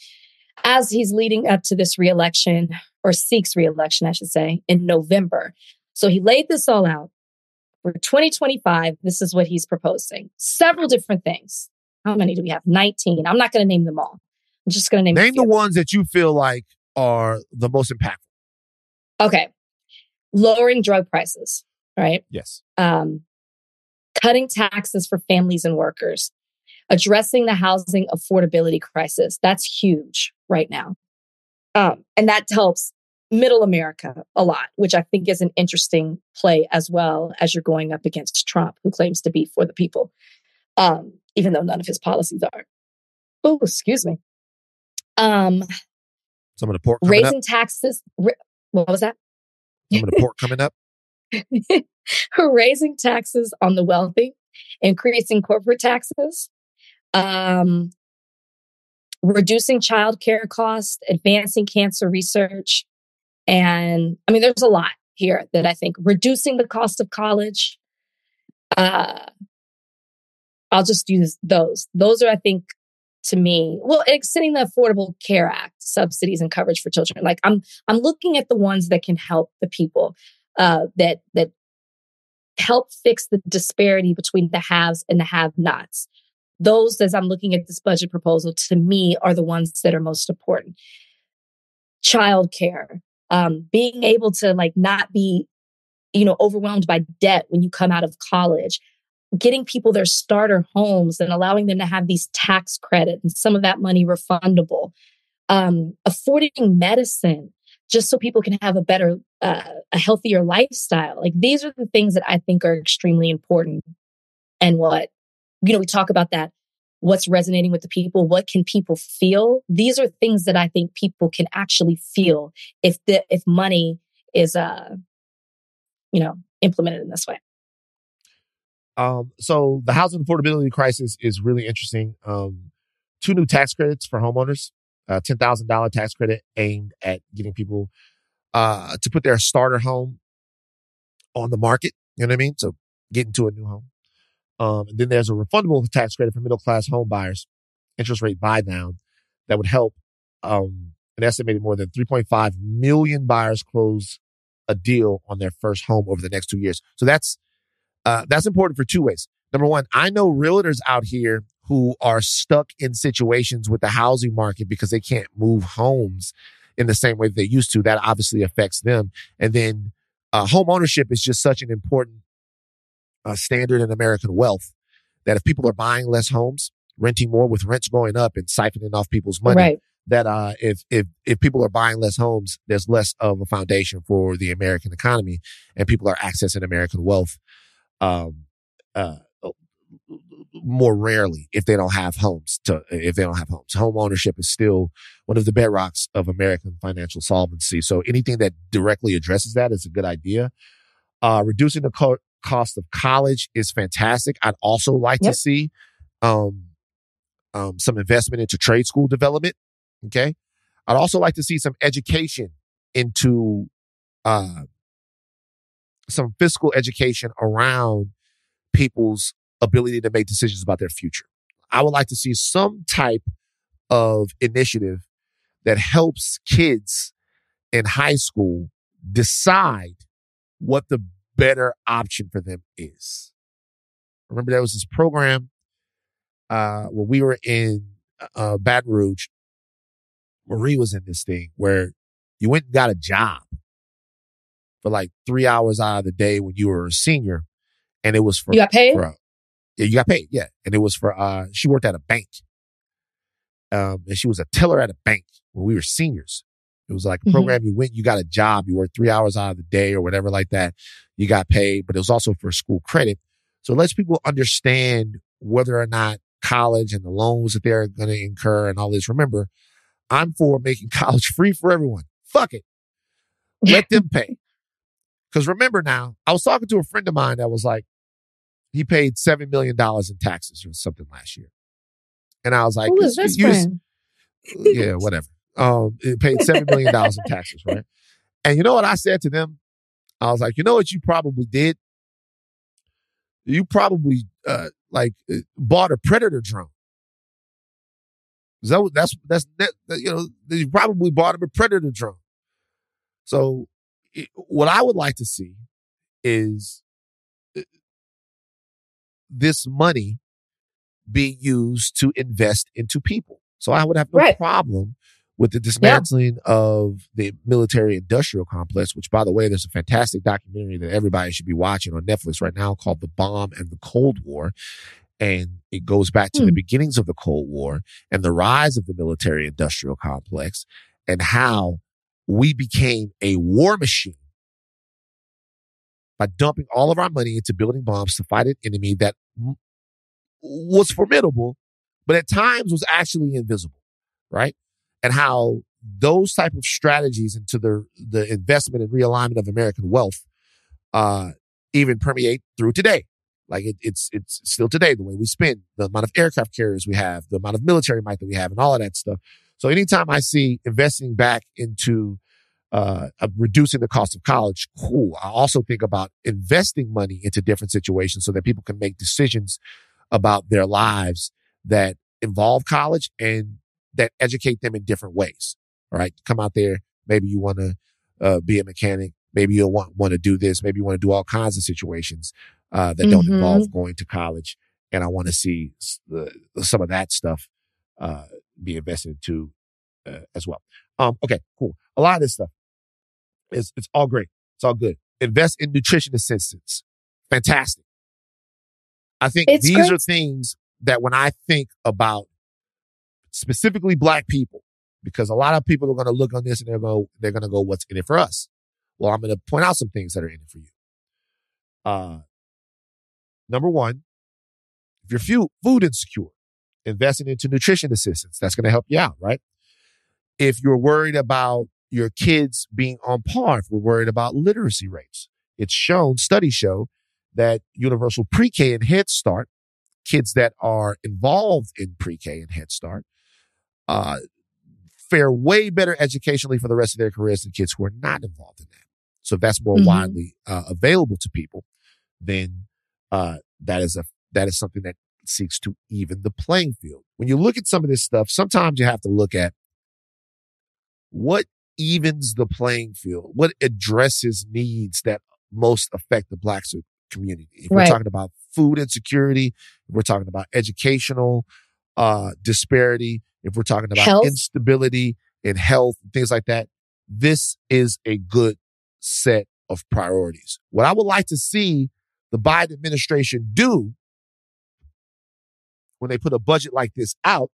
as he's leading up to this reelection, or seeks reelection, I should say, in November. So he laid this all out for twenty twenty-five. This is what he's proposing. Several different things. How many do we have? nineteen. I'm not going to name them all. I'm just going to name Name a few. the ones that you feel like are the most impactful. Okay. Lowering drug prices, right? Yes. Um, cutting taxes for families and workers. Addressing the housing affordability crisis. That's huge right now. Um, and that helps middle America a lot, which I think is an interesting play as well as you're going up against Trump, who claims to be for the people, um, even though none of his policies are. Oh, excuse me. Um, Some of the pork coming raising up. taxes. Ra- what was that? Some of the pork coming up. Raising taxes on the wealthy, increasing corporate taxes. Um, reducing childcare costs, advancing cancer research. And I mean, there's a lot here that I think reducing the cost of college. Uh, I'll just use those. Those are, I think, to me, well, extending the Affordable Care Act, subsidies and coverage for children. Like I'm, I'm looking at the ones that can help the people, uh, that, that help fix the disparity between the haves and the have-nots. Those, as I'm looking at this budget proposal, to me are the ones that are most important. Childcare, um, being able to like not be, you know, overwhelmed by debt when you come out of college, getting people their starter homes and allowing them to have these tax credits and some of that money refundable, um, affording medicine just so people can have a better, uh, a healthier lifestyle. Like these are the things that I think are extremely important. And what, you know, we talk about that. What's resonating with the people? What can people feel? These are things that I think people can actually feel if the if money is, uh, you know, implemented in this way. Um, so the housing affordability crisis is really interesting. Um, two new tax credits for homeowners, uh, ten thousand dollars tax credit aimed at getting people uh, to put their starter home on the market. You know what I mean? So get into a new home. Um, and then there's a refundable tax credit for middle-class home buyers, interest rate buy down, that would help um, an estimated more than three point five million buyers close a deal on their first home over the next two years. So that's uh, that's important for two ways. Number one, I know realtors out here who are stuck in situations with the housing market because they can't move homes in the same way that they used to. That obviously affects them. And then uh, home ownership is just such an important uh, standard in American wealth that if people are buying less homes, renting more with rents going up and siphoning off people's money, Right. that uh, if if if people are buying less homes, there's less of a foundation for the American economy, and people are accessing American wealth um, uh, more rarely if they don't have homes to, if they don't have homes. Home ownership is still one of the bedrocks of American financial solvency. So anything that directly addresses that is a good idea. Uh, reducing the co- cost of college is fantastic. I'd also like Yep. to see, um, um, some investment into trade school development. Okay. I'd also like to see some education into, uh, some fiscal education around people's ability to make decisions about their future. I would like to see some type of initiative that helps kids in high school decide what the better option for them is. Remember, there was this program uh, when we were in uh, Baton Rouge. Marie was in this thing where you went and got a job for like three hours out of the day when you were a senior, and it was for You got paid? for, Yeah, you got paid. Yeah. And it was for, uh, she worked at a bank. Um, and she was a teller at a bank when we were seniors. It was like a program. Mm-hmm. You went, you got a job, you worked three hours out of the day or whatever like that. You got paid, but it was also for school credit. So it lets people understand whether or not college and the loans that they're going to incur and all this. Remember, I'm for making college free for everyone. Fuck it. Let them pay. Because remember now, I was talking to a friend of mine that was like, he paid seven million dollars in taxes or something last year. And I was like, who is this you, friend? Yeah, whatever. Um, it paid seven million dollars in taxes, right? And you know what I said to them? I was like, you know what you probably did? You probably, uh, like, bought a Predator drone. So that's, that's, that, you know, you probably bought him a Predator drone. So it, what I would like to see is this money be used to invest into people. So I would have no right. problem with the dismantling yeah. of the military industrial complex, which, by the way, there's a fantastic documentary that everybody should be watching on Netflix right now called The Bomb and the Cold War. And it goes back to hmm. the beginnings of the Cold War and the rise of the military industrial complex and how we became a war machine by dumping all of our money into building bombs to fight an enemy that m- was formidable, but at times was actually invisible, right? And how those type of strategies into the the investment and realignment of American wealth uh, even permeate through today. Like it, it's it's still today, the way we spend, the amount of aircraft carriers we have, the amount of military might that we have, and all of that stuff. So anytime I see investing back into uh, uh, reducing the cost of college, cool. I also think about investing money into different situations so that people can make decisions about their lives that involve college and that educate them in different ways. All right. Come out there. Maybe you want to uh, be a mechanic. Maybe you want, want to do this. Maybe you want to do all kinds of situations uh, that mm-hmm. don't involve going to college. And I want to see the, some of that stuff uh, be invested into uh, as well. Um, okay, cool. A lot of this stuff is it's all great. It's all good. Invest in nutrition assistance. Fantastic. I think it's these great. are things that when I think about specifically Black people, because a lot of people are going to look on this and they're going they're going to go, "What's in it for us?" Well, I'm going to point out some things that are in it for you. Uh, number one, if you're fu- food insecure, investing into nutrition assistance, that's going to help you out, right? If you're worried about your kids being on par, if we're worried about literacy rates, it's shown, studies show that universal pre-K and Head Start, kids that are involved in pre-K and Head Start, uh, fare way better educationally for the rest of their careers than kids who are not involved in that. So if that's more mm-hmm. widely uh, available to people, then uh, that is a that is something that seeks to even the playing field. When you look at some of this stuff, sometimes you have to look at what evens the playing field, what addresses needs that most affect the Black community. If right. we're talking about food insecurity, if we're talking about educational uh, disparity, if we're talking about health. instability in health, things like that, this is a good set of priorities. What I would like to see the Biden administration do when they put a budget like this out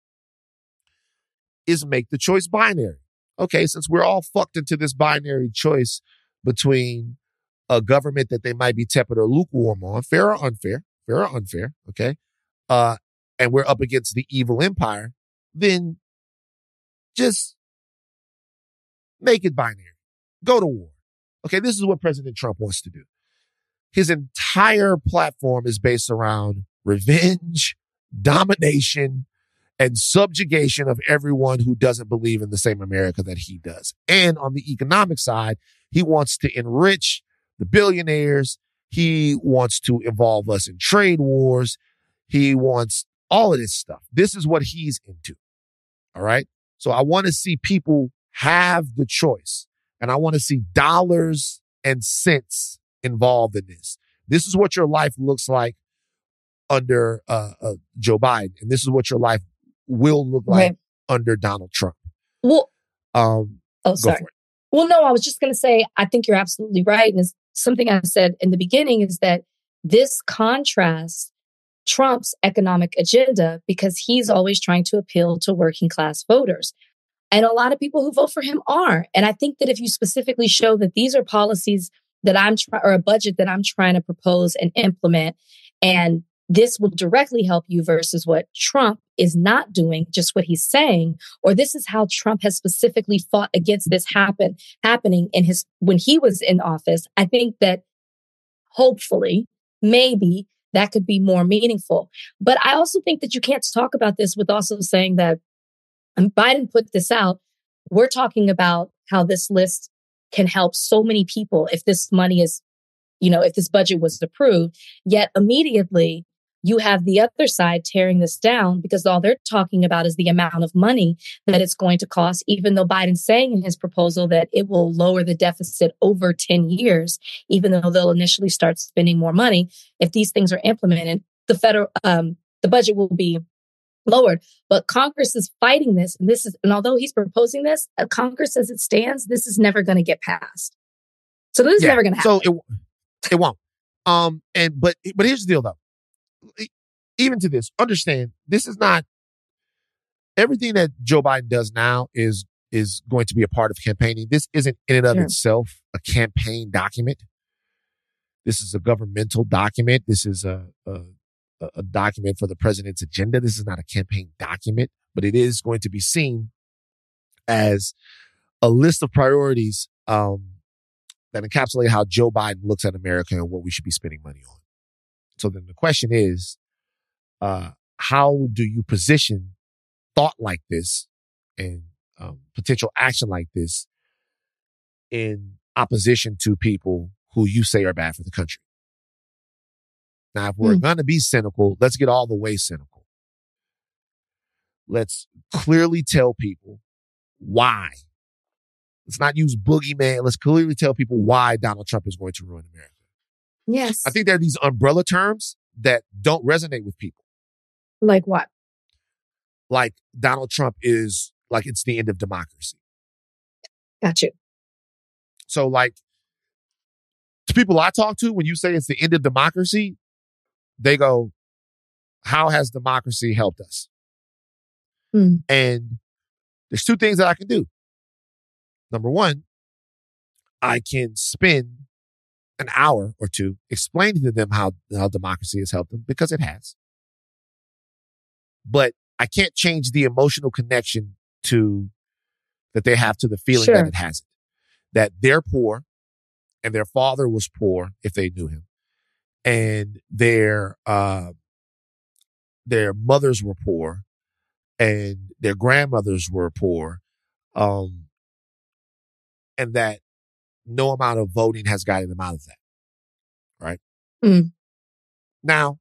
is make the choice binary. Okay, since we're all fucked into this binary choice between a government that they might be tepid or lukewarm on, fair or unfair, fair or unfair, okay, uh, and we're up against the evil empire, then just make it binary. Go to war. Okay, this is what President Trump wants to do. His entire platform is based around revenge, domination, and subjugation of everyone who doesn't believe in the same America that he does. And on the economic side, he wants to enrich the billionaires. He wants to involve us in trade wars. He wants all of this stuff. This is what he's into. All right. So I want to see people have the choice, and I want to see dollars and cents involved in this. This is what your life looks like under uh, uh, Joe Biden, and this is what your life will look like Right. under Donald Trump. Well, Um, oh, go sorry. for it. Well, no, I was just going to say, I think you're absolutely right. And it's something I said in the beginning is that this contrasts Trump's economic agenda because he's always trying to appeal to working class voters. And a lot of people who vote for him are. And I think that if you specifically show that these are policies that I'm trying, or a budget that I'm trying to propose and implement, and this will directly help you versus what Trump is not doing, just what he's saying, or this is how Trump has specifically fought against this happen happening in his, when he was in office. I think that hopefully, maybe that could be more meaningful. But I also think that you can't talk about this with also saying that, and Biden put this out, we're talking about how this list can help so many people if this money is, you know, if this budget was approved. Yet immediately you have the other side tearing this down because all they're talking about is the amount of money that it's going to cost, even though Biden's saying in his proposal that it will lower the deficit over ten years, even though they'll initially start spending more money. If these things are implemented, the federal, um, the budget will be lowered. But Congress is fighting this. And this is, and although he's proposing this, uh, Congress as it stands, this is never going to get passed. So this is Yeah. never going to happen. So it it won't. Um, and but but here's the deal, though. Even to this, understand this is not everything that Joe Biden does now is is going to be a part of campaigning. This isn't in and of Sure. itself a campaign document. This is a governmental document. This is a, a a document for the president's agenda. This is not a campaign document, but it is going to be seen as a list of priorities um, that encapsulate how Joe Biden looks at America and what we should be spending money on. So then the question is, uh, how do you position thought like this and um, potential action like this in opposition to people who you say are bad for the country? Now, if we're Hmm. going to be cynical, let's get all the way cynical. Let's clearly tell people why. Let's not use boogeyman. Let's clearly tell people why Donald Trump is going to ruin America. Yes. I think there are these umbrella terms that don't resonate with people. Like what? Like Donald Trump is like it's the end of democracy. Got you. So like to people I talk to, when you say it's the end of democracy, they go, how has democracy helped us? Hmm. And there's two things that I can do. Number one, I can spend an hour or two explaining to them how, how democracy has helped them, because it has. But I can't change the emotional connection to that they have to the feeling Sure. that it hasn't. That they're poor and their father was poor if they knew him. And their uh, their mothers were poor and their grandmothers were poor. Um, and that no amount of voting has gotten them out of that. Right? Mm. Now,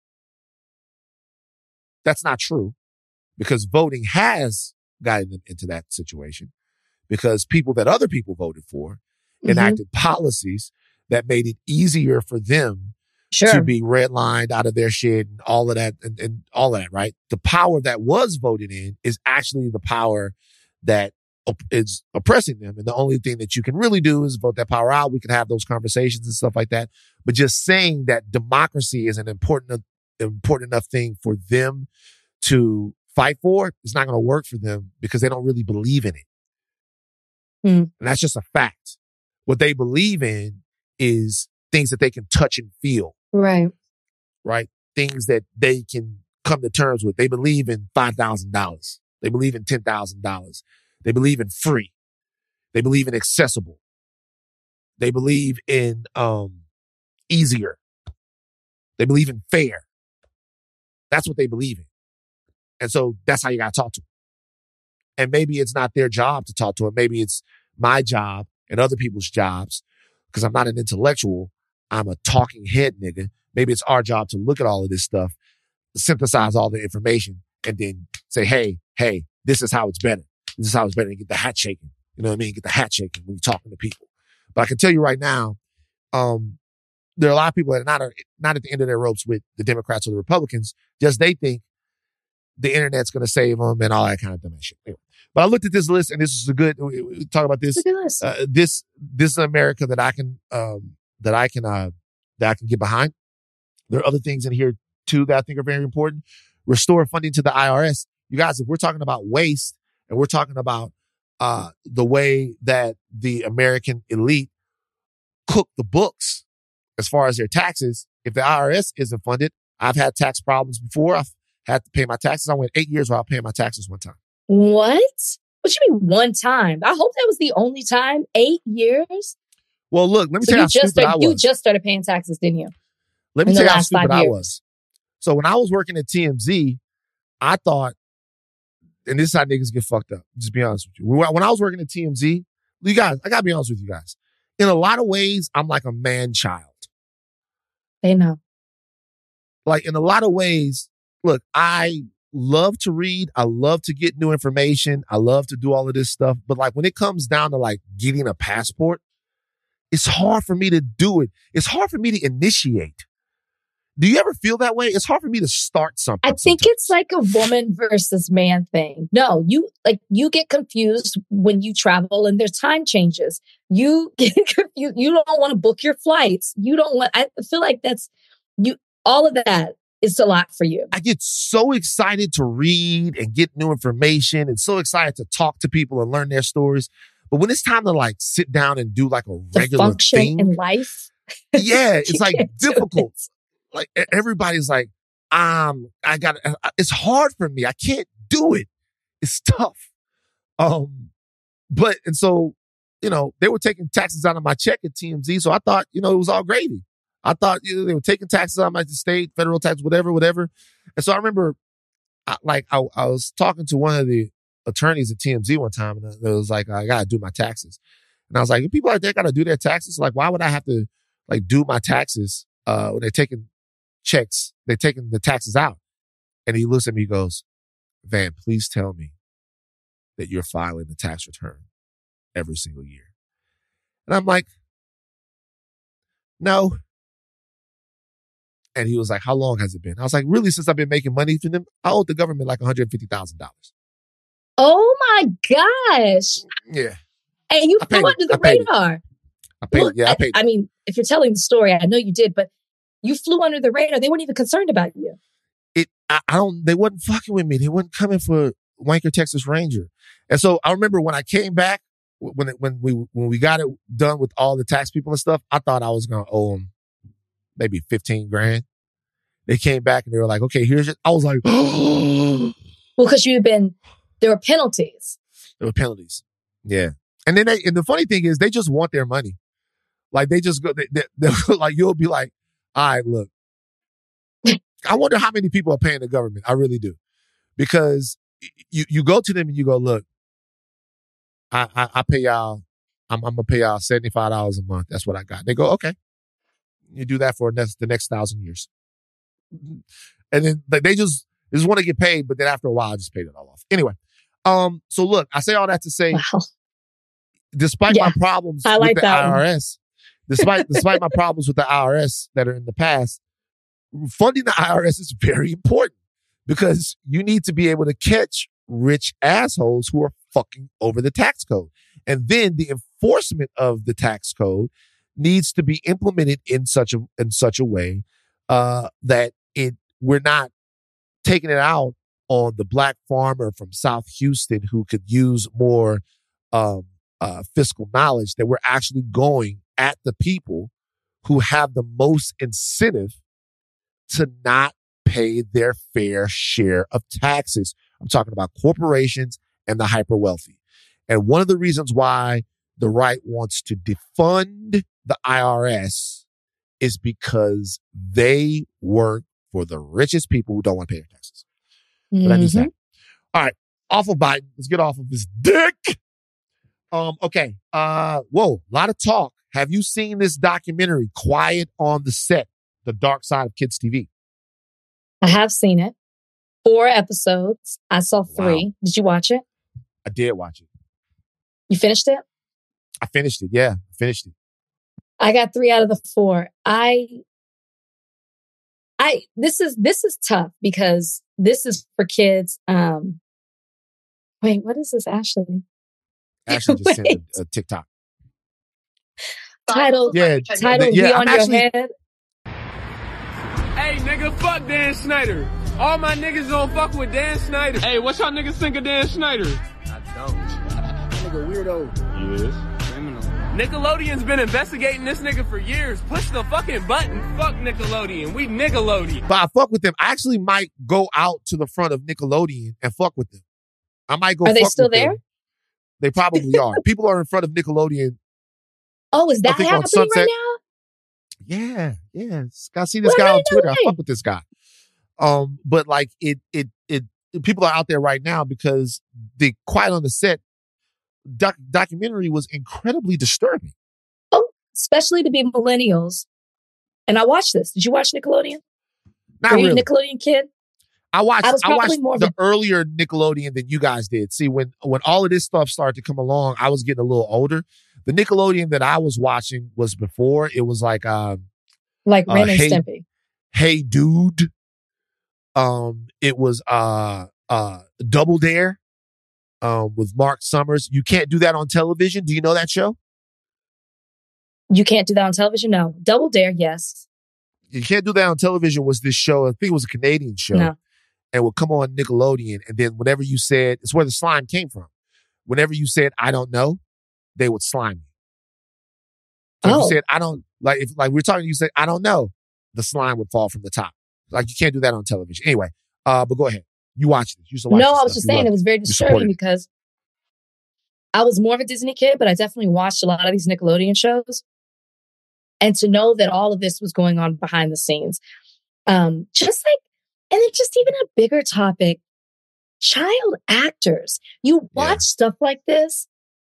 that's not true, because voting has gotten them into that situation, because people that other people voted for Mhm. enacted policies that made it easier for them Sure. to be redlined out of their shit and all of that and, and all of that, right? The power that was voted in is actually the power that op- is oppressing them. And the only thing that you can really do is vote that power out. We can have those conversations and stuff like that. But just saying that democracy is an important, important enough thing for them to fight for is not going to work for them, because they don't really believe in it. Hmm. And that's just a fact. What they believe in is things that they can touch and feel. Right. Right? Things that they can come to terms with. They believe in five thousand dollars. They believe in ten thousand dollars. They believe in free. They believe in accessible. They believe in um, easier. They believe in fair. That's what they believe in. And so that's how you got to talk to them. And maybe it's not their job to talk to them. Maybe it's my job and other people's jobs, because I'm not an intellectual. I'm a talking head nigga. Maybe it's our job to look at all of this stuff, synthesize all the information, and then say, hey, hey, this is how it's better. This is how it's better. And get the hat shaking. You know what I mean? Get the hat shaking when you're talking to people. But I can tell you right now, um, there are a lot of people that are not, not at the end of their ropes with the Democrats or the Republicans. Just they think the internet's going to save them and all that kind of dumb shit. Anyway, but I looked at this list, and this is a good, we, we talk about this. Uh, this, this is America that I can, um, that I can, uh, that I can get behind. There are other things in here too that I think are very important. Restore funding to the I R S. You guys, if we're talking about waste and we're talking about, uh, the way that the American elite cook the books as far as their taxes, if the I R S isn't funded, I've had tax problems before. I've had to pay my taxes. I went eight years without paying my taxes one time. What? What you mean one time? I hope that was the only time. Eight years? Well, look, let me so tell you how just stupid started, I was. You just started paying taxes, didn't you? Let me tell you how stupid I was. So when I was working at T M Z, I thought, and this is how niggas get fucked up. Just be honest with you. When I was working at T M Z, you guys, I gotta be honest with you guys. In a lot of ways, I'm like a man child. They know. Like in a lot of ways, look, I love to read. I love to get new information. I love to do all of this stuff. But like when it comes down to like getting a passport, it's hard for me to do it. It's hard for me to initiate. Do you ever feel that way? It's hard for me to start something. I think sometimes. It's like a woman versus man thing. No, you like you get confused when you travel and there's time changes. You get confused. You don't want to book your flights. You don't want, I feel like that's you, all of that is a lot for you. I get so excited to read and get new information and so excited to talk to people and learn their stories. But when it's time to like sit down and do like a regular the function thing in life. Yeah, it's like difficult. Like everybody's like, um, I got, it's hard for me. I can't do it. It's tough. Um, but, and so, you know, they were taking taxes out of my check at T M Z. So I thought, you know, it was all gravy. I thought, you know, they were taking taxes out of my state, federal tax, whatever, whatever. And so I remember, I, like, I, I was talking to one of the attorneys at T M Z one time, and it was like, I got to do my taxes. And I was like, if people like that got to do their taxes, like, why would I have to, like, do my taxes uh, when they're taking checks, they're taking the taxes out? And he looks at me, he goes, Van, please tell me that you're filing the tax return every single year. And I'm like, no. And he was like, how long has it been? I was like, really, since I've been making money for them, I owe the government like one hundred fifty thousand dollars. Oh my gosh. Yeah. And you flew it. under the I paid radar. It. I paid well, it. Yeah, I paid I, it. I mean, if you're telling the story, I know you did, but you flew under the radar. They weren't even concerned about you. It, I, I don't, they wasn't fucking with me. They wasn't coming for Wanker Texas Ranger. And so I remember when I came back, when it, when we when we got it done with all the tax people and stuff, I thought I was going to owe them maybe fifteen grand. They came back and they were like, okay, here's it. I was like, oh. Well, because you've been, there were penalties. There were penalties. Yeah. And then they, and the funny thing is they just want their money. Like they just go, they, they, they're like, you'll be like, all right, look, I wonder how many people are paying the government. I really do. Because you, you go to them and you go, look, I, I, I pay y'all, I'm, I'm going to pay y'all seventy-five dollars a month. That's what I got. They go, okay. You do that for next, the next thousand years. And then like, they just, they just want to get paid, but then after a while, I just paid it all off. Anyway, um, so look, I say all that to say, wow. despite yeah. my problems I with like the that I R S, one. despite despite my problems with the I R S that are in the past, funding the I R S is very important because you need to be able to catch rich assholes who are fucking over the tax code. And then the enforcement of the tax code needs to be implemented in such a in such a way uh, that it we're not taking it out on the black farmer from South Houston who could use more um, uh, fiscal knowledge, that we're actually going at the people who have the most incentive to not pay their fair share of taxes. I'm talking about corporations and the hyper wealthy. And one of the reasons why the right wants to defund the I R S is because they work for the richest people who don't want to pay their taxes. But I just said, all right, off of Biden. Let's get off of this dick. Um, okay. Uh, whoa, a lot of talk. Have you seen this documentary, Quiet on the Set, The Dark Side of Kids T V? I have seen it. Four episodes. I saw three. Wow. Did you watch it? I did watch it. You finished it? I finished it. Yeah, I finished it. I got three out of the four. I, I, this is, this is tough because this is for kids. Um, wait, what is this, Ashley? Ashley just sent a, a TikTok. Title, yeah, title, yeah, be on I'm your actually, head. Hey, nigga, fuck Dan Snyder. All my niggas don't fuck with Dan Snyder. Hey, what y'all niggas think of Dan Snyder? I don't. Nigga weirdo. He is. Criminal. Nickelodeon's been investigating this nigga for years. Push the fucking button. Fuck Nickelodeon. We Nickelodeon. But I fuck with them. I actually might go out to the front of Nickelodeon and fuck with them. I might go. Are they fuck still with there? Them. They probably are. People are in front of Nickelodeon. Oh, is that I think happening on Sunset. right now? Yeah, yeah. I see this Well, guy I on didn't know Twitter. I that. fuck with this guy. Um, but like it, it, it. People are out there right now because the Quiet on the Set doc- documentary was incredibly disturbing. Oh, especially to be millennials. And I watched this. Did you watch Nickelodeon? Not Were you really. a Nickelodeon kid? I watched. I was I, probably watched more of the a- earlier Nickelodeon than you guys did. See, when when all of this stuff started to come along, I was getting a little older. The Nickelodeon that I was watching was before. It was like, um, Like uh, Ren and hey, Stimpy. Hey Dude. Um, it was uh uh Double Dare, um, with Mark Summers. You can't do that on television. Do you know that show? You can't do that on television? No. Double Dare, yes. You can't do that on television. Was this show? I think it was a Canadian show, No. and would come on Nickelodeon. And then whenever you said, it's where the slime came from. Whenever you said, I don't know, they would slime you. So if Oh. you said, I don't, like, if like we're talking, you said, I don't know, the slime would fall from the top. Like, you can't do that on television. Anyway, uh, but go ahead. You watched this. You used to watch No, this I was stuff. just You saying loved it was very You supported disturbing it. because I was more of a Disney kid, but I definitely watched a lot of these Nickelodeon shows. And to know that all of this was going on behind the scenes. Um, just like, and then just even a bigger topic, child actors. You watch Yeah. stuff like this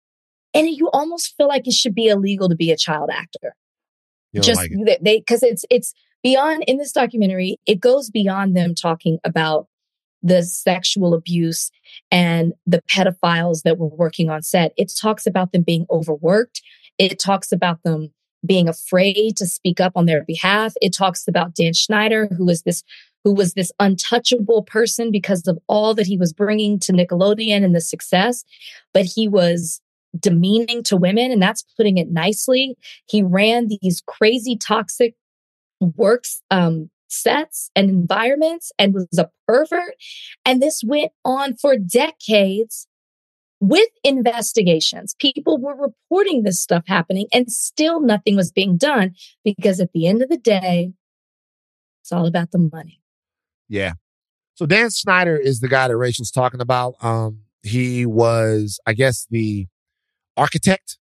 and you almost feel like it should be illegal to be a child actor. You don't Just like it. they, because it's, it's beyond, in this documentary, it goes beyond them talking about the sexual abuse and the pedophiles that were working on set. It talks about them being overworked. It talks about them being afraid to speak up on their behalf. It talks about Dan Schneider, who is this, who was this untouchable person because of all that he was bringing to Nickelodeon and the success, but he was demeaning to women, and that's putting it nicely. He ran these crazy toxic works, um, sets and environments and was a pervert. And this went on for decades with investigations. People were reporting this stuff happening and still nothing was being done because at the end of the day, it's all about the money. Yeah. So Dan Snyder is the guy that Rachel's talking about. Um, he was, I guess, the architect,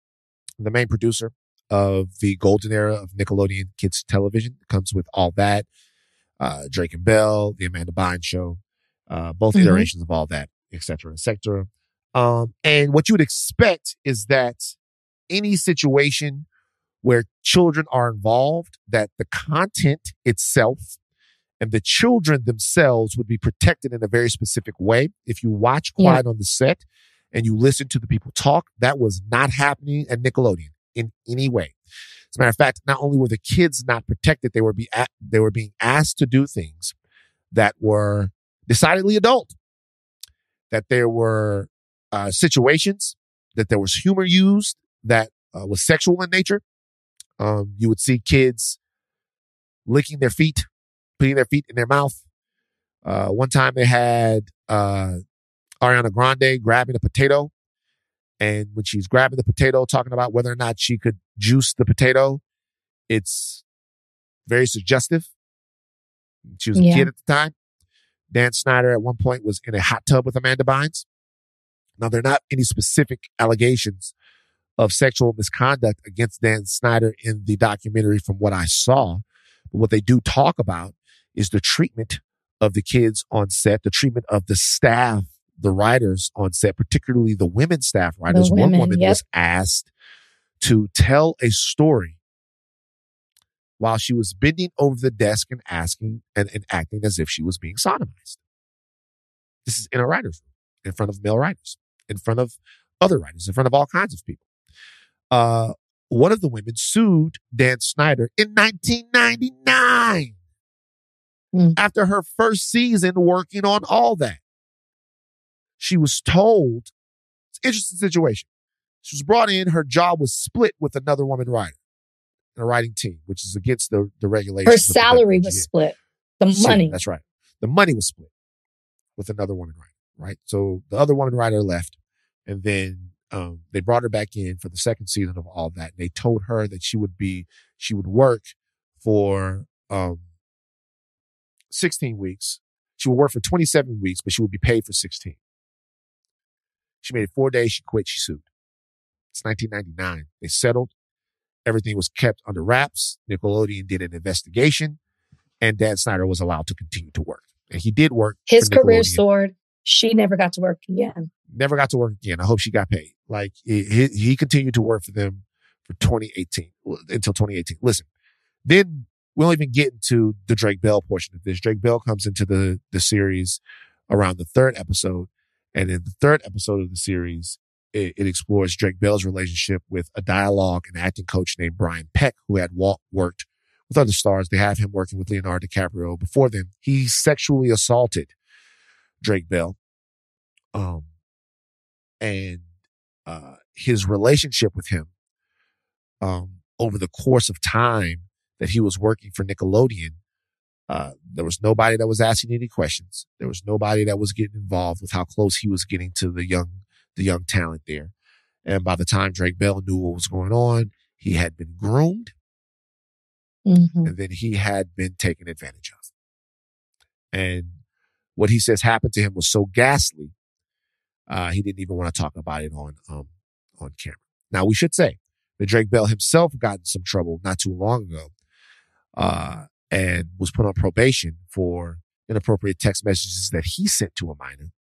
the main producer of the golden era of Nickelodeon kids television. It comes with all that. Uh, Drake and Bell, the Amanda Bynes show, uh, both Mhm. iterations of all that, et cetera, et cetera. Um, and what you would expect is that any situation where children are involved, that the content itself and the children themselves would be protected in a very specific way. If you watch Yeah. Quiet on the Set and you listen to the people talk, that was not happening at Nickelodeon in any way. As a matter of fact, not only were the kids not protected, they were be a- they were being asked to do things that were decidedly adult. That there were uh, situations, that there was humor used that uh, was sexual in nature. Um, you would see kids licking their feet, putting their feet in their mouth. Uh, one time they had uh, Ariana Grande grabbing a potato. And when she's grabbing the potato, talking about whether or not she could juice the potato, it's very suggestive. She was a Yeah. kid at the time. Dan Snyder at one point was in a hot tub with Amanda Bynes. Now, there are not any specific allegations of sexual misconduct against Dan Snyder in the documentary from what I saw. But what they do talk about is the treatment of the kids on set, the treatment of the staff, the writers on set, particularly the women staff writers. women, One woman yep. was asked to tell a story while she was bending over the desk and asking and, and acting as if she was being sodomized. This is in a writer's room, in front of male writers, in front of other writers, in front of all kinds of people. Uh, one of the women sued Dan Snyder in nineteen ninety-nine Mm. after her first season working on all that. She was told, it's an interesting situation. She was brought in, her job was split with another woman writer in a writing team, which is against the, the regulations. Her of the salary W G A. was split. The See, money. That's right. The money was split with another woman writer, right? So the other woman writer left, and then um, they brought her back in for the second season of all that. And they told her that she would be, she would work for um, sixteen weeks. She would work for twenty-seven weeks, but she would be paid for sixteen. She made it four days. She quit. She sued. It's nineteen ninety-nine. They settled. Everything was kept under wraps. Nickelodeon did an investigation, and Dan Snyder was allowed to continue to work. And he did work. His for career Nickelodeon. soared. She never got to work again. Never got to work again. I hope she got paid. Like he, he he continued to work for them for twenty eighteen, until twenty eighteen. Listen, then we don't even get into the Drake Bell portion of this. Drake Bell comes into the, the series around the third episode. And in the third episode of the series, it, it explores Drake Bell's relationship with a dialogue and acting coach named Brian Peck, who had walk, worked with other stars. They have him working with Leonardo DiCaprio before them. He sexually assaulted Drake Bell. Um, and uh, his relationship with him um, over the course of time that he was working for Nickelodeon, uh, there was nobody that was asking any questions. There was nobody that was getting involved with how close he was getting to the young, the young talent there. And by the time Drake Bell knew what was going on, he had been groomed, Mm-hmm. and then he had been taken advantage of. And what he says happened to him was so ghastly, uh, he didn't even want to talk about it on um, on camera. Now, we should say that Drake Bell himself got in some trouble not too long ago, uh, and was put on probation for inappropriate text messages that he sent to a minor.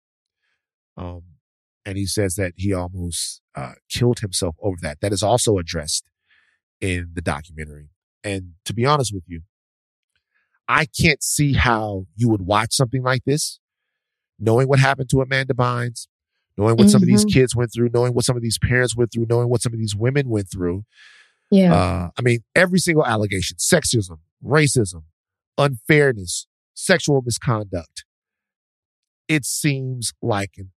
Um, and he says that he almost uh, killed himself over that. That is also addressed in the documentary. And to be honest with you, I can't see how you would watch something like this, knowing what happened to Amanda Bynes, knowing what mm-hmm. some of these kids went through, knowing what some of these parents went through, knowing what some of these women went through. Yeah. Uh, I mean, every single allegation, sexism, racism, unfairness, sexual misconduct. It seems like an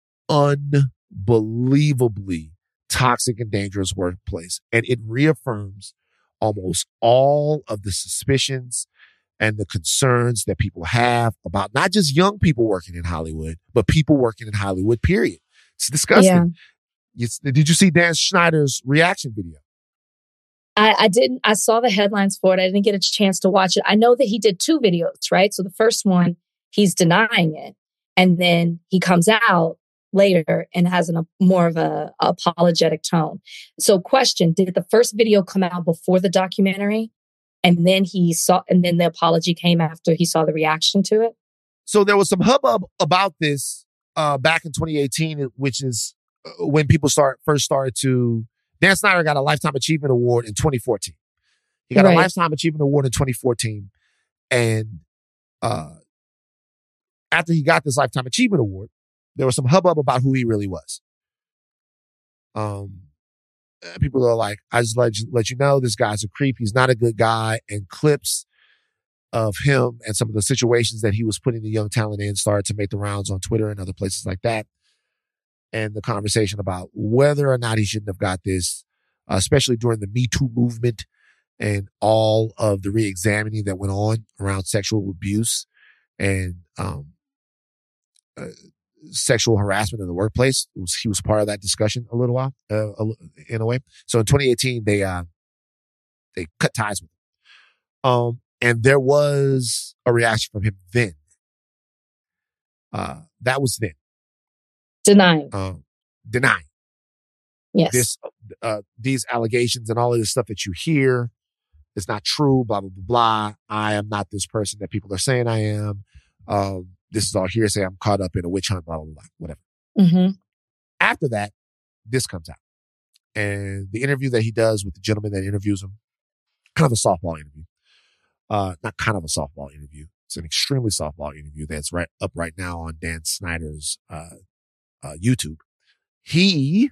unbelievably toxic and dangerous workplace. And it reaffirms almost all of the suspicions and the concerns that people have about not just young people working in Hollywood, but people working in Hollywood, period. It's disgusting. Yeah. It's, did you see Dan Schneider's reaction video? I, I didn't. I saw the headlines for it. I didn't get a chance to watch it. I know that he did two videos, right? So the first one, he's denying it. And then he comes out later and has an, a more of a, a apologetic tone. So question, did the first video come out before the documentary? And then he saw, and then the apology came after he saw the reaction to it? So there was some hubbub about this uh, back in twenty eighteen, which is when people start first started to, Dan Snyder got a Lifetime Achievement Award in twenty fourteen. He got right. a Lifetime Achievement Award in twenty fourteen. And uh, after he got this Lifetime Achievement Award, there was some hubbub about who he really was. Um, people are like, I just let you, let you know this guy's a creep. He's not a good guy. And clips of him and some of the situations that he was putting the young talent in started to make the rounds on Twitter and other places like that. And the conversation about whether or not he shouldn't have got this, uh, especially during the Me Too movement and all of the re-examining that went on around sexual abuse and um, uh, sexual harassment in the workplace. It was, he was part of that discussion a little while, uh, in a way. So in twenty eighteen, they uh, they cut ties with him. Um, And there was a reaction from him then. Uh, that was then. Denying. Um, denying. Yes. This, uh, these allegations and all of this stuff that you hear is not true, blah, blah, blah, blah. I am not this person that people are saying I am. Um, this is all hearsay. I'm caught up in a witch hunt, blah, blah, blah, whatever. Mm-hmm. After that, this comes out. And the interview that he does with the gentleman that interviews him, kind of a softball interview. Uh, not kind of a softball interview. It's an extremely softball interview that's right up right now on Dan Snyder's uh, uh, YouTube. He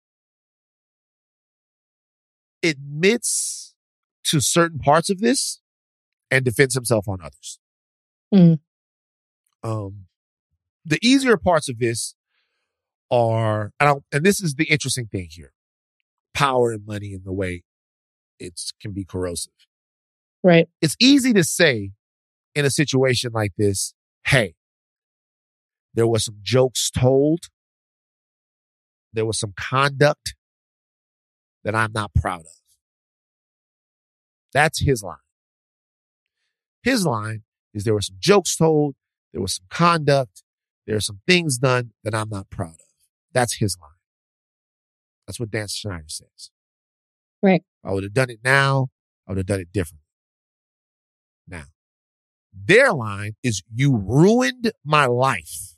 admits to certain parts of this and defends himself on others. Mm. Um, the easier parts of this are, and, I'll, and this is the interesting thing here, power and money and the way it can be corrosive. Right. It's easy to say in a situation like this, hey, there was some jokes told. There was some conduct that I'm not proud of. That's his line. His line is there were some jokes told. There was some conduct. There are some things done that I'm not proud of. That's his line. That's what Dan Schneider says. Right. I would have done it now. I would have done it differently. Now, their line is, you ruined my life.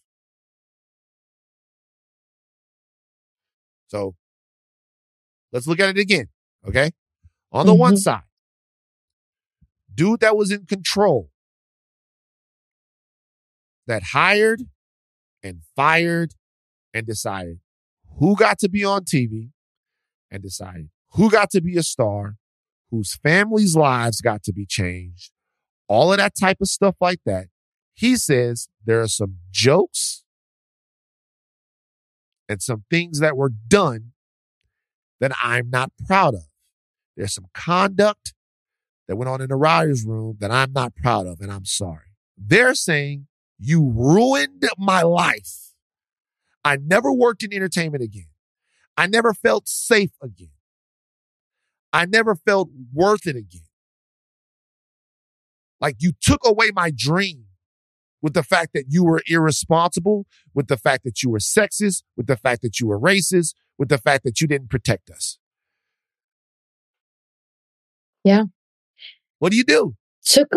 So let's look at it again. Okay. On the mm-hmm. one side, dude that was in control, that hired and fired and decided who got to be on T V and decided who got to be a star, whose families' lives got to be changed, all of that type of stuff like that. He says there are some jokes and some things that were done that I'm not proud of. There's some conduct that went on in the writer's room that I'm not proud of, and I'm sorry. They're saying, you ruined my life. I never worked in entertainment again. I never felt safe again. I never felt worth it again. Like, you took away my dream with the fact that you were irresponsible, with the fact that you were sexist, with the fact that you were racist, with the fact that you didn't protect us. Yeah. What do you do? Took.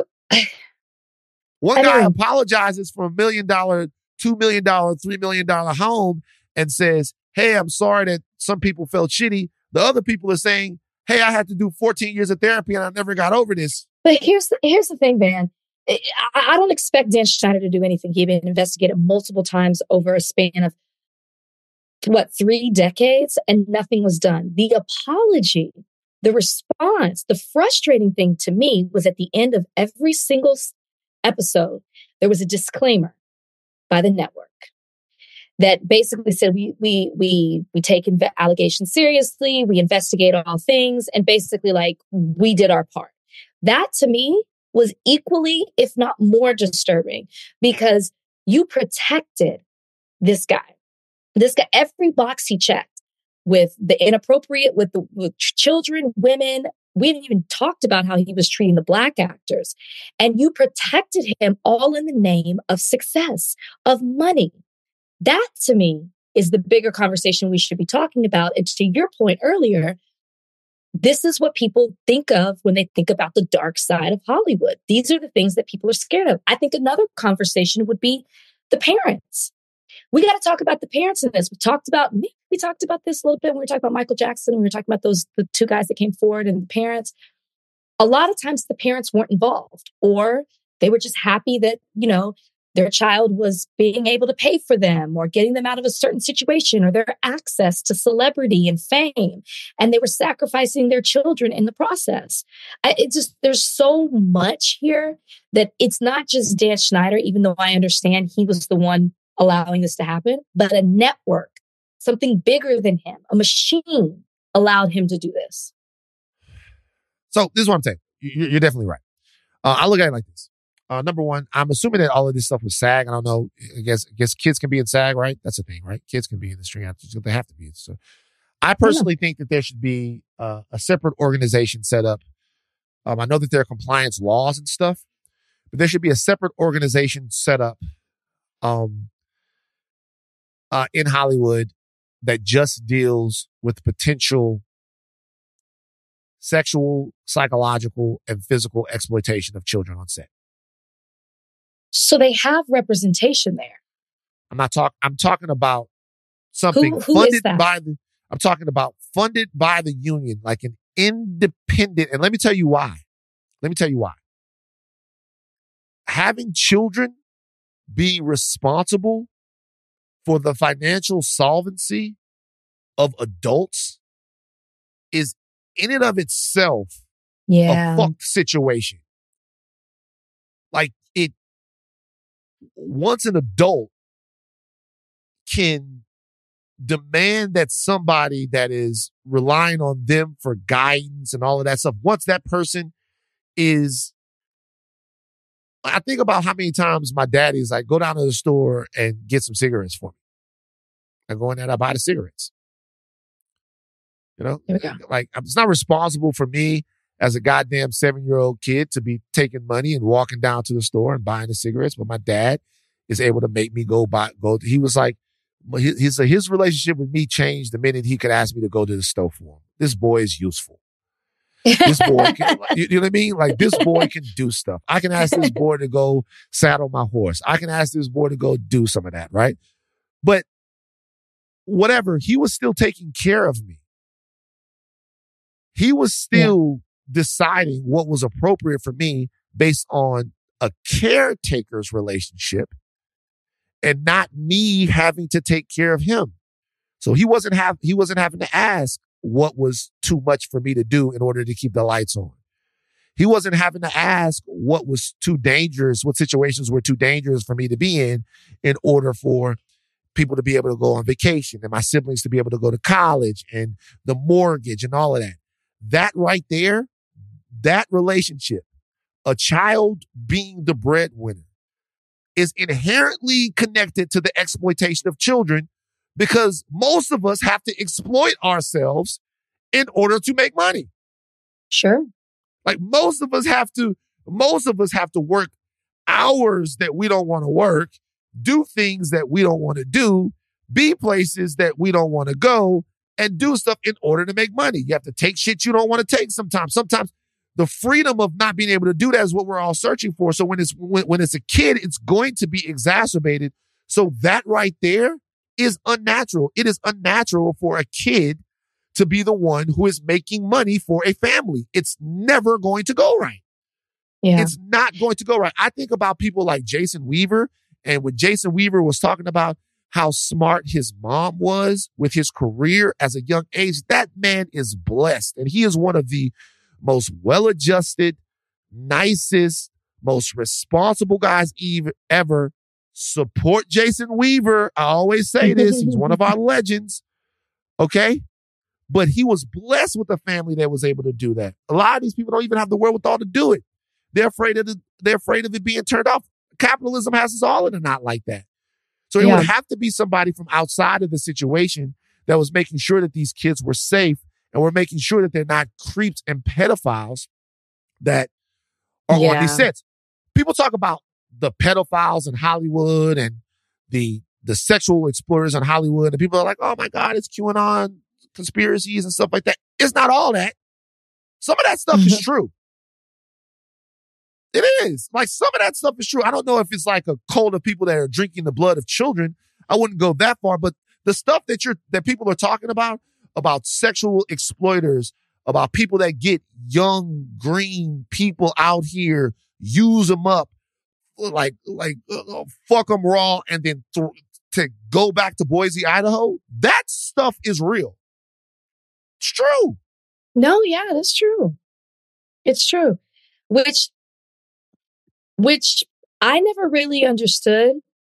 One I guy know. apologizes for a million dollar, two million dollar, three million dollar home and says, hey, I'm sorry that some people felt shitty. The other people are saying, hey, I had to do fourteen years of therapy and I never got over this. But here's the, here's the thing, man. I, I don't expect Dan Schneider to do anything. He'd been investigated multiple times over a span of, what, three decades, and nothing was done. The apology, the response, the frustrating thing to me was at the end of every single episode, there was a disclaimer by the network that basically said, we we we we take inv- allegations seriously, we investigate all things, and basically, like, we did our part. That to me was equally, if not more, disturbing, because you protected this guy. This guy, every box he checked with the inappropriate, with the with children, women. We haven't even talked about how he was treating the Black actors. And you protected him all in the name of success, of money. That, to me, is the bigger conversation we should be talking about. And to your point earlier, this is what people think of when they think about the dark side of Hollywood. These are the things that people are scared of. I think another conversation would be the parents. We got to talk about the parents in this. We talked about, we talked about this a little bit when we were talking about Michael Jackson. We were talking about those, the two guys that came forward and the parents. A lot of times the parents weren't involved, or they were just happy that, you know, their child was being able to pay for them or getting them out of a certain situation, or their access to celebrity and fame. And they were sacrificing their children in the process. I, it just, there's so much here that it's not just Dan Schneider, even though I understand he was the one allowing this to happen, but a network, something bigger than him, a machine allowed him to do this. So this is what I'm saying. You're definitely right. Uh, I look at it like this. Uh, number one, I'm assuming that all of this stuff was SAG. I don't know. I guess, I guess kids can be in SAG, right? That's a thing, right? Kids can be in the String Actors. They have to be. So I personally yeah. think that there should be uh, a separate organization set up Um, I know that there are compliance laws and stuff, but there should be a separate organization set up um, uh, in Hollywood that just deals with potential sexual, psychological, and physical exploitation of children on set. So they have representation there. I'm not talking, I'm talking about something Who- who is funded that? by the, I'm talking about funded by the union, like an independent. And let me tell you why. Let me tell you why. Having children be responsible for the financial solvency of adults is in and of itself Yeah. a fucked situation. Like it, once an adult can demand that somebody that is relying on them for guidance and all of that stuff, once that person is, I think about how many times my daddy's like, go down to the store and get some cigarettes for me. I go in there and I buy the cigarettes. You know, There we go. like it's not responsible for me as a goddamn seven-year-old kid to be taking money and walking down to the store and buying the cigarettes, but my dad is able to make me go buy, go. He was like, his, his, his relationship with me changed the minute he could ask me to go to the store for him. This boy is useful. This boy can, you, you know what I mean? Like this boy can do stuff. I can ask this boy to go saddle my horse. I can ask this boy to go do some of that, right? But whatever, he was still taking care of me. He was still yeah. deciding what was appropriate for me based on a caretaker's relationship and not me having to take care of him. So he wasn't have, he wasn't having to ask what was too much for me to do in order to keep the lights on. He wasn't having to ask what was too dangerous, what situations were too dangerous for me to be in, in order for people to be able to go on vacation and my siblings to be able to go to college and the mortgage and all of that. That right there, that relationship, a child being the breadwinner, is inherently connected to the exploitation of children because most of us have to exploit ourselves in order to make money. Sure. Like most of us have to, most of us have to work hours that we don't want to work, do things that we don't want to do, be places that we don't want to go, and do stuff in order to make money. You have to take shit you don't want to take sometimes. Sometimes the freedom of not being able to do that is what we're all searching for. So when it's when, when it's a kid, it's going to be exacerbated. So that right there is unnatural. It is unnatural for a kid to be the one who is making money for a family. It's never going to go right. Yeah. It's not going to go right. I think about people like Jason Weaver, and when Jason Weaver was talking about how smart his mom was with his career as a young age, that man is blessed. And he is one of the most well-adjusted, nicest, most responsible guys ever. Support Jason Weaver. I always say this. He's one of our legends. Okay? But he was blessed with a family that was able to do that. A lot of these people don't even have the wherewithal to do it. They're afraid of the, they're afraid of it being turned off. Capitalism has us all in a knot like that. So it Yeah. would have to be somebody from outside of the situation that was making sure that these kids were safe and we're making sure that they're not creeps and pedophiles that are Yeah. on these sets. People talk about the pedophiles in Hollywood and the the sexual exploiters in Hollywood, and people are like, oh my God, it's QAnon conspiracies and stuff like that. It's not all that. Some of that stuff is true. It is. Like some of that stuff is true. I don't know if it's like a cult of people that are drinking the blood of children. I wouldn't go that far, but the stuff that you're, that people are talking about, about sexual exploiters, about people that get young, green people out here, use them up, like, like, uh, fuck them raw and then th- to go back to Boise, Idaho. That stuff is real. It's true. No, yeah, that's true. It's true. Which, which I never really understood.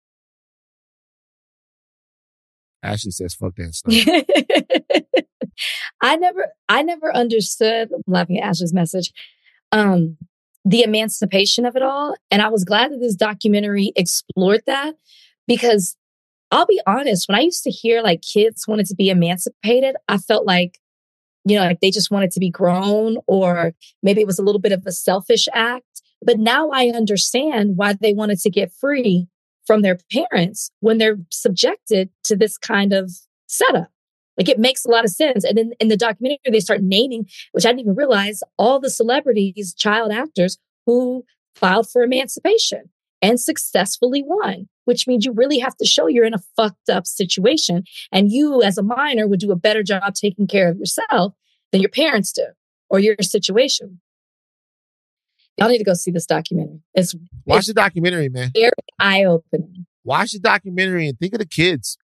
Ashley says, fuck that stuff. I never, I never understood, I'm laughing at Ashley's message, um, the emancipation of it all. And I was glad that this documentary explored that because I'll be honest, when I used to hear like kids wanted to be emancipated, I felt like you know, like they just wanted to be grown, or maybe it was a little bit of a selfish act. But now I understand why they wanted to get free from their parents when they're subjected to this kind of setup. Like it makes a lot of sense. And then in the documentary, they start naming, which I didn't even realize, all the celebrities, child actors who filed for emancipation and successfully won, which means you really have to show you're in a fucked up situation. And you as a minor would do a better job taking care of yourself than your parents do or your situation. Y'all need to go see this documentary. It's Watch it's the documentary, man. very eye-opening. Watch the documentary and think of the kids.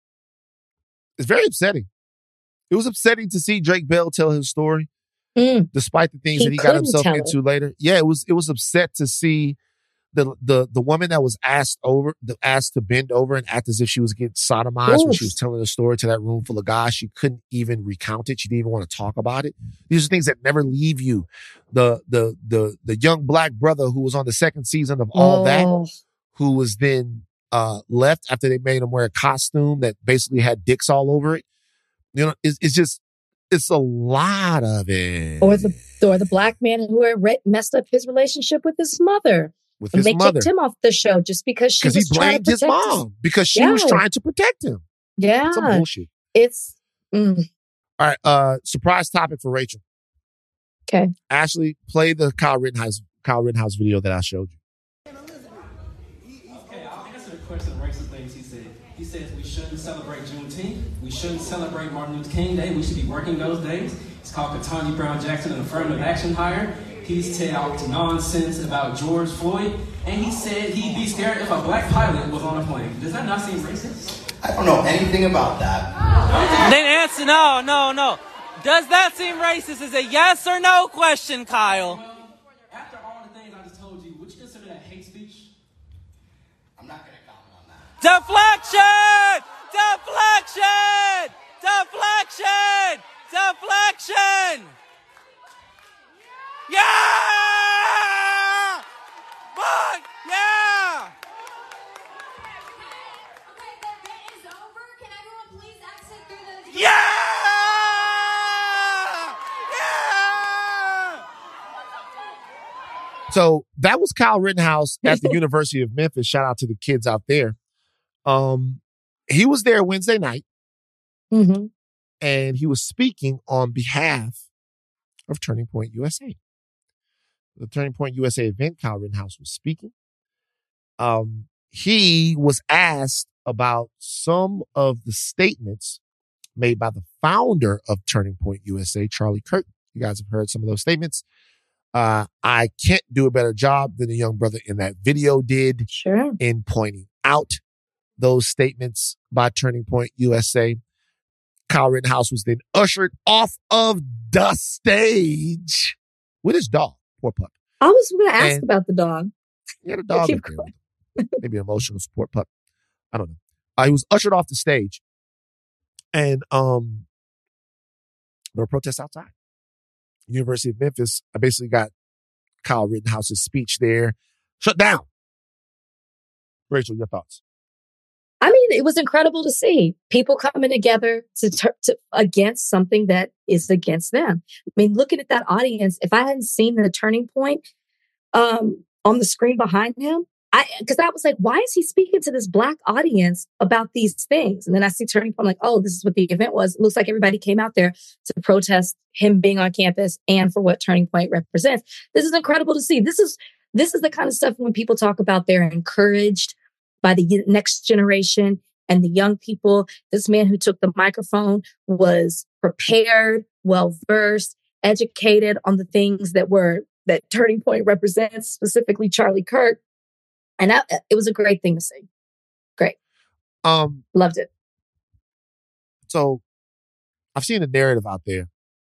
It's very upsetting. It was upsetting to see Drake Bell tell his story, Mm. despite the things He that he got couldn't himself tell into later. Yeah, it was it was upset to see the the the woman that was asked over, the, asked to bend over and act as if she was getting sodomized when Oof. she was telling the story to that room full of guys. She couldn't even recount it. She didn't even want to talk about it. These are things that never leave you. The the the the young black brother who was on the second season of All Oh. That, who was then uh, left after they made him wear a costume that basically had dicks all over it. You know, it's, it's just, it's a lot of it. Or the or the black man who had re- messed up his relationship with his mother. with And his they mother. kicked him off the show just because she Because he was trying blamed to his protect mom. Because she was Yeah. trying to protect him. Yeah. Some bullshit. It's mm, All right, uh, surprise topic for Rachel. okay. Ashley, play the Kyle Rittenhouse, Kyle Rittenhouse video that I showed you. Okay, I'll answer the question of racial things he said. He says we shouldn't celebrate Juneteenth. We shouldn't celebrate Martin Luther King Day. We should be working those days. It's called Ketanji Brown Jackson, an affirmative action hire. He's talked nonsense about George Floyd. And he said he'd be scared if a black pilot was on a plane. Does that not seem racist? I don't know anything about that. Then answer, no, no, no. Does that seem racist? Is a yes or no question, Kyle. After all the things I just told you, would you consider that hate speech? I'm not going to comment on that. Deflection! Deflection! Deflection! Deflection! Yeah! Fuck! Yeah! Okay, the bit is over. Can everyone please exit through the... Yeah! Yeah! So that was Kyle Rittenhouse at the University of Memphis. Shout out to the kids out there. Um, he was there Wednesday night, Mm-hmm. and he was speaking on behalf of Turning Point U S A. The Turning Point U S A event, Kyle Rittenhouse was speaking. Um, he was asked about some of the statements made by the founder of Turning Point U S A, Charlie Kirk. You guys have heard some of those statements. Uh, I can't do a better job than the young brother in that video did Sure. in pointing out those statements by Turning Point U S A. Kyle Rittenhouse was then ushered off of the stage with his dog, poor pup. I was going to ask And- about the dog. He had a dog Keep up there with him. Maybe an emotional support pup. I don't know. Uh, he was ushered off the stage, and um, there were protests outside. University of Memphis, I basically got Kyle Rittenhouse's speech there shut down. Rachel, your thoughts? I mean, it was incredible to see people coming together to, tur- to against something that is against them. I mean, looking at that audience, if I hadn't seen the Turning Point um, on the screen behind him, I because I was like, why is he speaking to this black audience about these things? And then I see Turning Point, I'm like, oh, this is what the event was. It looks like everybody came out there to protest him being on campus and for what Turning Point represents. This is incredible to see. This is this is the kind of stuff when people talk about they're encouraged by the next generation and the young people. This man who took the microphone was prepared, well-versed, educated on the things that were, that Turning Point represents, specifically Charlie Kirk. And that, it was a great thing to see. Great. Um, Loved it. so I've seen a narrative out there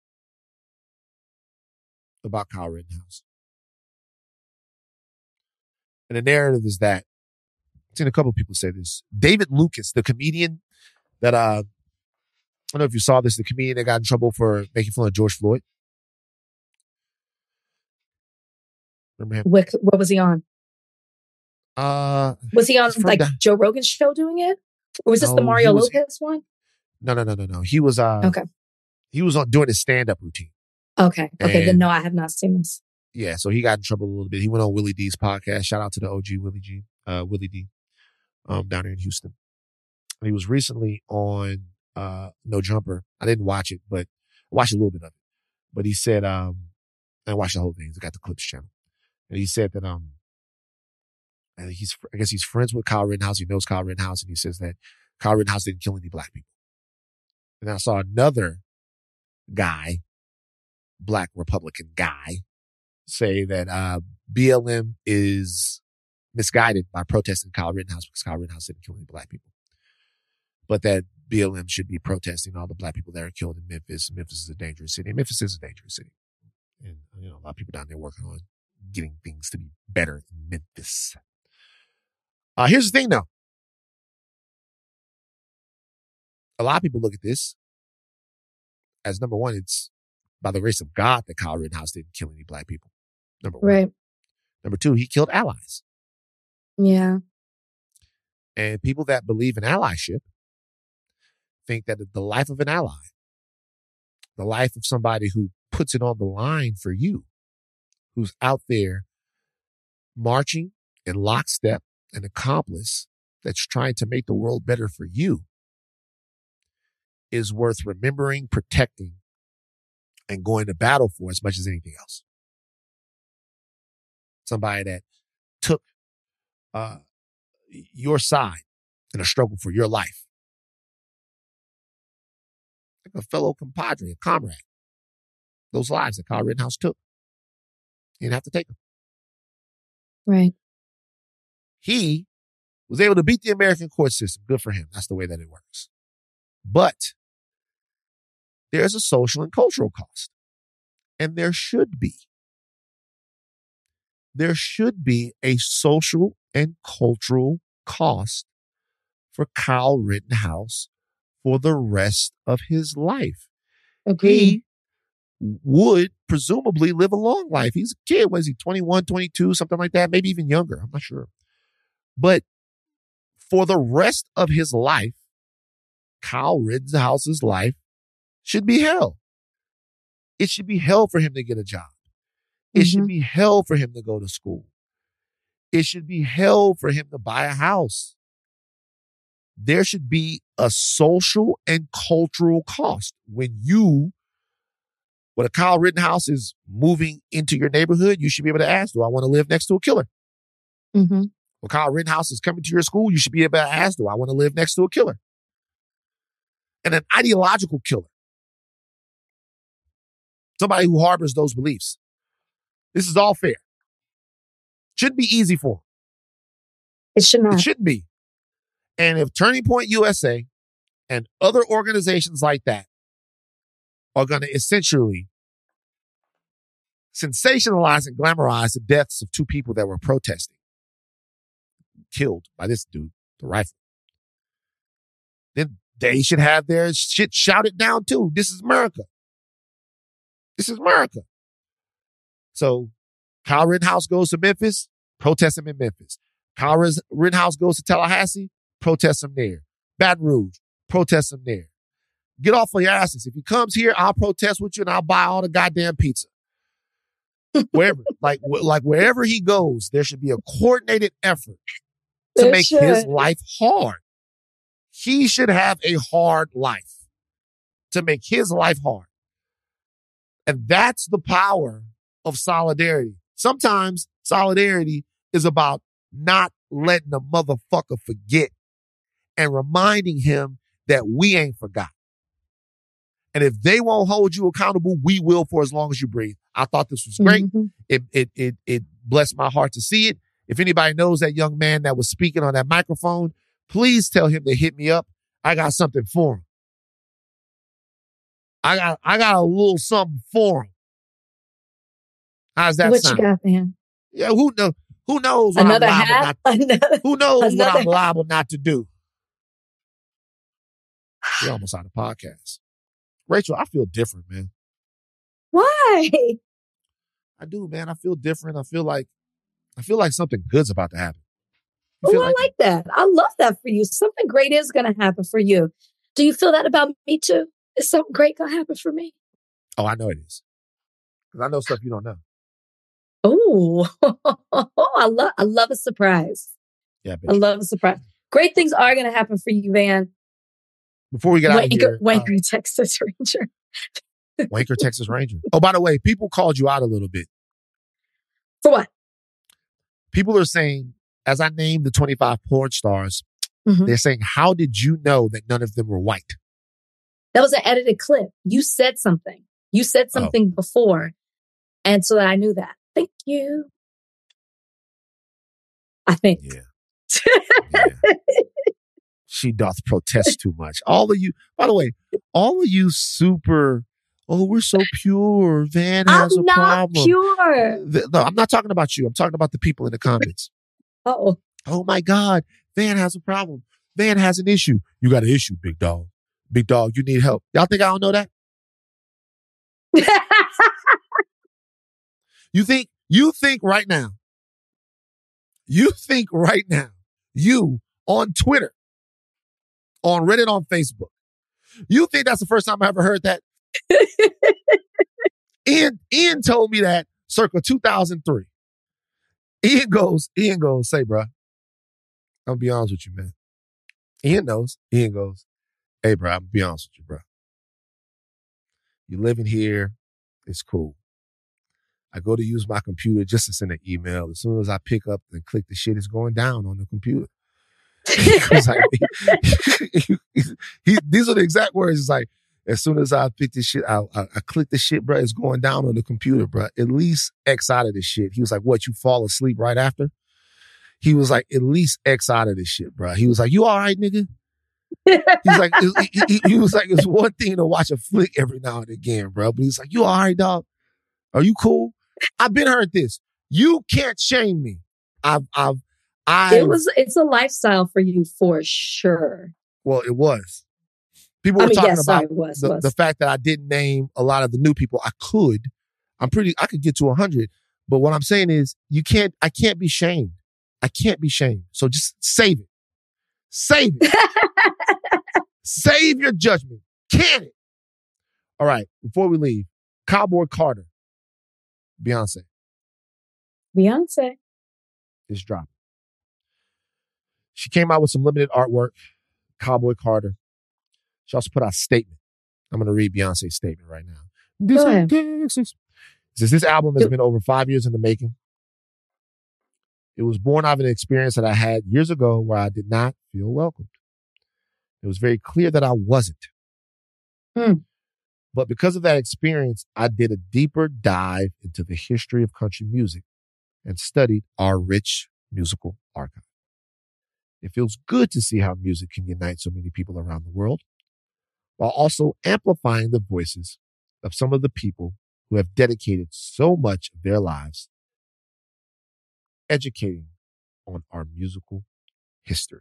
about Kyle Rittenhouse. And the narrative is that, I've seen a couple of people say this. David Lucas, the comedian that, uh, I don't know if you saw this, the comedian that got in trouble for making fun of George Floyd. Remember him? What, what was he on? Uh, Was he on He's from like the- Joe Rogan's show doing it? Or was this the No, Mario he was- Lopez one? no, no, no, no, no. He was, uh, Okay. he was on doing his stand-up routine. Okay. Okay. And- then no, I have not seen this. Yeah, so he got in trouble a little bit. He went on Willie D's podcast. Shout out to the O G Willie G, uh, Willie D, um, down here in Houston. And he was recently on uh, No Jumper. I didn't watch it, but I watched a little bit of it. But he said, um, I watched the whole thing. I got the Clips channel, and he said that um, and he's I guess he's friends with Kyle Rittenhouse. He knows Kyle Rittenhouse, and he says that Kyle Rittenhouse didn't kill any black people. And I saw another guy, black Republican guy, say that uh, B L M is misguided by protesting Kyle Rittenhouse because Kyle Rittenhouse didn't kill any black people. But that B L M should be protesting all the black people that are killed in Memphis. Memphis is a dangerous city. Memphis is a dangerous city. And, you know, a lot of people down there working on getting things to be better in Memphis. Uh, here's the thing, though. A lot of people look at this as, number one, it's by the grace of God that Kyle Rittenhouse didn't kill any black people. Number one. Right. Number two, he killed allies. Yeah. And people that believe in allyship think that the life of an ally, the life of somebody who puts it on the line for you, who's out there marching in lockstep, an accomplice that's trying to make the world better for you, is worth remembering, protecting, and going to battle for as much as anything else. Somebody that took uh, your side in a struggle for your life. Like a fellow compadre, a comrade. Those lives that Kyle Rittenhouse took. He didn't have to take them. Right. He was able to beat the American court system. Good for him. That's the way that it works. But there's a social and cultural cost. And there should be. There should be a social and cultural cost for Kyle Rittenhouse for the rest of his life. Agreed. He would presumably live a long life. He's a kid. Was he twenty-one, twenty-two, something like that? Maybe even younger. I'm not sure. But for the rest of his life, Kyle Rittenhouse's life should be hell. It should be hell for him to get a job. It Mm-hmm. should be hell for him to go to school. It should be hell for him to buy a house. There should be a social and cultural cost when you, when a Kyle Rittenhouse is moving into your neighborhood, you should be able to ask, do I want to live next to a killer? Mm-hmm. When Kyle Rittenhouse is coming to your school, you should be able to ask, do I want to live next to a killer? And an ideological killer. Somebody who harbors those beliefs. This is all fair. Shouldn't be easy for him. It should It not. shouldn't be. And if Turning Point U S A and other organizations like that are going to essentially sensationalize and glamorize the deaths of two people that were protesting, killed by this dude, the rifle, then they should have their shit shouted down too. This is America. This is America. So Kyle Rittenhouse goes to Memphis, protest him in Memphis. Kyle Rittenhouse goes to Tallahassee, protest him there. Baton Rouge, protest him there. Get off of your asses. If he comes here, I'll protest with you and I'll buy all the goddamn pizza. Wherever, like, like wherever he goes, there should be a coordinated effort to There make should. his life hard. He should have a hard life to make his life hard. And that's the power of solidarity. Sometimes solidarity is about not letting a motherfucker forget and reminding him that we ain't forgot. And if they won't hold you accountable, we will for as long as you breathe. I thought this was great. Mhm. It, it, it, it blessed my heart to see it. If anybody knows that young man that was speaking on that microphone, please tell him to hit me up. I got something for him. I got, I got a little something for him. How's that What sound? you got, man? Yeah, who know? Who knows what Another I'm liable hat? not? Another. Who knows what Another- I'm liable not to do? We're almost out of podcast. Rachel, I feel different, man. Why? I do, man. I feel different. I feel like, I feel like something good's about to happen. I Oh, feel I like that. I love that for you. Something great is going to happen for you. Do you feel that about me too? Is something great gonna happen for me? Oh, I know it is. Because I know stuff you don't know. Oh, I love I love a surprise. Yeah, I, bet I you. love a surprise. Great things are gonna happen for you, Van. Before we get out of here, Wanker, uh, Wanker Texas Ranger. Wanker, Texas Ranger. Oh, by the way, people called you out a little bit. For what? People are saying, as I named the twenty-five porn stars, Mhm. they're saying, how did you know that none of them were white? That was an edited clip. You said something. You said Oh. something before. And so I knew that. Thank you. I think. Yeah. Yeah. She doth protest too much. All of you, by the way, all of you super, oh, we're so pure. Van I'm has a not problem. pure. The- no, I'm not talking about you. I'm talking about the people in the comments. Oh. Oh my God, Van has a problem. Van has an issue. You got an issue, big dog. Big dog, you need help. Y'all think I don't know that? You think, you think right now, you think right now, you on Twitter, on Reddit, on Facebook, you think that's the first time I ever heard that? Ian, Ian told me that circa two thousand three. Ian goes, Ian goes, say, bruh, I'll be honest with you, man. Ian knows. Ian goes, hey, bro, I'll be honest with you, bro. You living here, it's cool. I go to use my computer just to send an email. As soon as I pick up and click the shit, it's going down on the computer. He was like, he, he, he, these are the exact words. It's like, as soon as I pick this shit, I, I, I click the shit, bro, it's going down on the computer, bro. At least X out of this shit. He was like, what, you fall asleep right after? He was like, at least X out of this shit, bro. He was like, you all right, nigga? He's like, he, he, he was like, it's one thing to watch a flick every now and again, bro. But he's like, you all right, dog? Are you cool? I've been heard this. You can't shame me. I've, I've, I. It was, it's a lifestyle for you for sure. Well, it was. People were I mean, talking yes, about sorry, it was, the, was. the fact that I didn't name a lot of the new people. I could. I'm pretty, I could get to a hundred. But what I'm saying is, you can't, I can't be shamed. I can't be shamed. So just save it. Save it. Save your judgment. Can it? All right. Before we leave, Cowboy Carter, Beyonce, Beyonce. is dropping. She came out with some limited artwork. Cowboy Carter. She also put out a statement. I'm going to read Beyonce's statement right now. This, Go ahead. Texas. Says this album has been over five years in the making. It was born out of an experience that I had years ago where I did not feel welcomed. It was very clear that I wasn't. Hmm. But because of that experience, I did a deeper dive into the history of country music and studied our rich musical archive. It feels good to see how music can unite so many people around the world, while also amplifying the voices of some of the people who have dedicated so much of their lives educating on our musical history.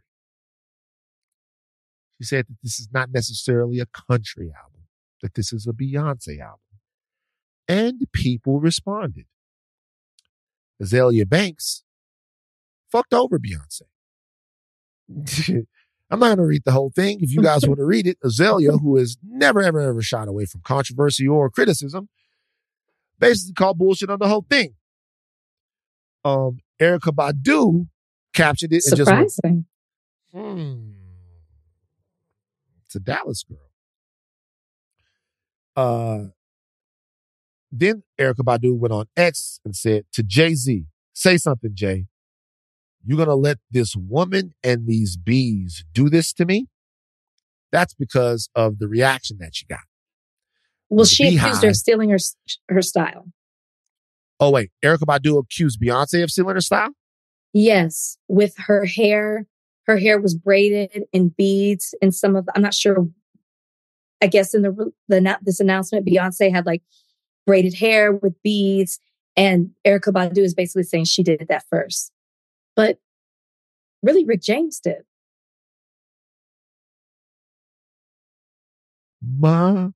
She said that this is not necessarily a country album, that this is a Beyonce album. And people responded. Azalea Banks fucked over Beyonce. I'm not going to read the whole thing. If you guys want to read it, Azalea, who has never, ever, ever shied away from controversy or criticism, basically called bullshit on the whole thing. Um, Erykah Badu captured it and Surprising. just went, hmm, it's a Dallas girl. Uh, then Erykah Badu went on X and said to Jay-Z, say something, Jay. You gonna let this woman and these bees do this to me? That's because of the reaction that she got. Well, The she accused her Beehive. of stealing her her style. Oh, wait. Erykah Badu accused Beyonce of stealing her style? Yes, with her hair. Her hair was braided in beads and some of the, I'm not sure. I guess in the, the this announcement, Beyonce had like braided hair with beads, and Erykah Badu is basically saying she did that first. But really, Rick James did. My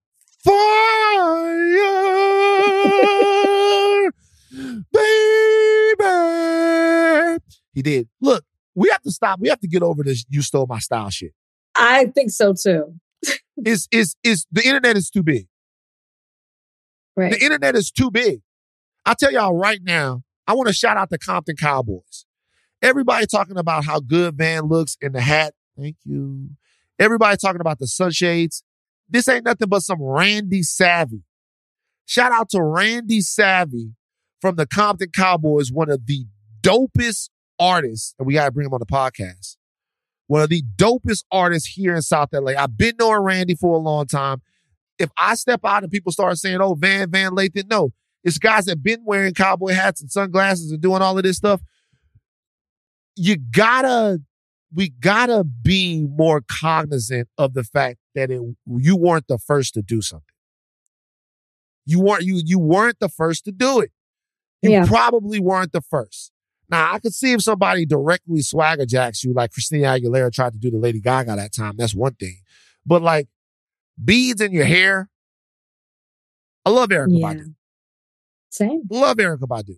fire, baby. He did. Look, we have to stop. We have to get over this you stole my style shit. I think so too. is is is the internet is too big. Right. The internet is too big. I'll tell y'all right now, I want to shout out the Compton Cowboys. Everybody talking about how good Van looks in the hat. Thank you. Everybody talking about the sunshades. This ain't nothing but some Randy Savvy. Shout out to Randy Savvy from the Compton Cowboys, one of the dopest artists, and we got to bring him on the podcast. One of the dopest artists here in South L A. I've been knowing Randy for a long time. If I step out and people start saying, oh, Van, Van Lathan, no. It's guys that been wearing cowboy hats and sunglasses and doing all of this stuff. You gotta, we gotta be more cognizant of the fact that it, you weren't the first to do something. You weren't, you, you weren't the first to do it. You Yeah. probably weren't the first. Now, I could see if somebody directly swagger jacks you like Christina Aguilera tried to do to Lady Gaga that time. That's one thing. But like beads in your hair, I love Erykah Yeah. Badu. Same. Love Erykah Badu.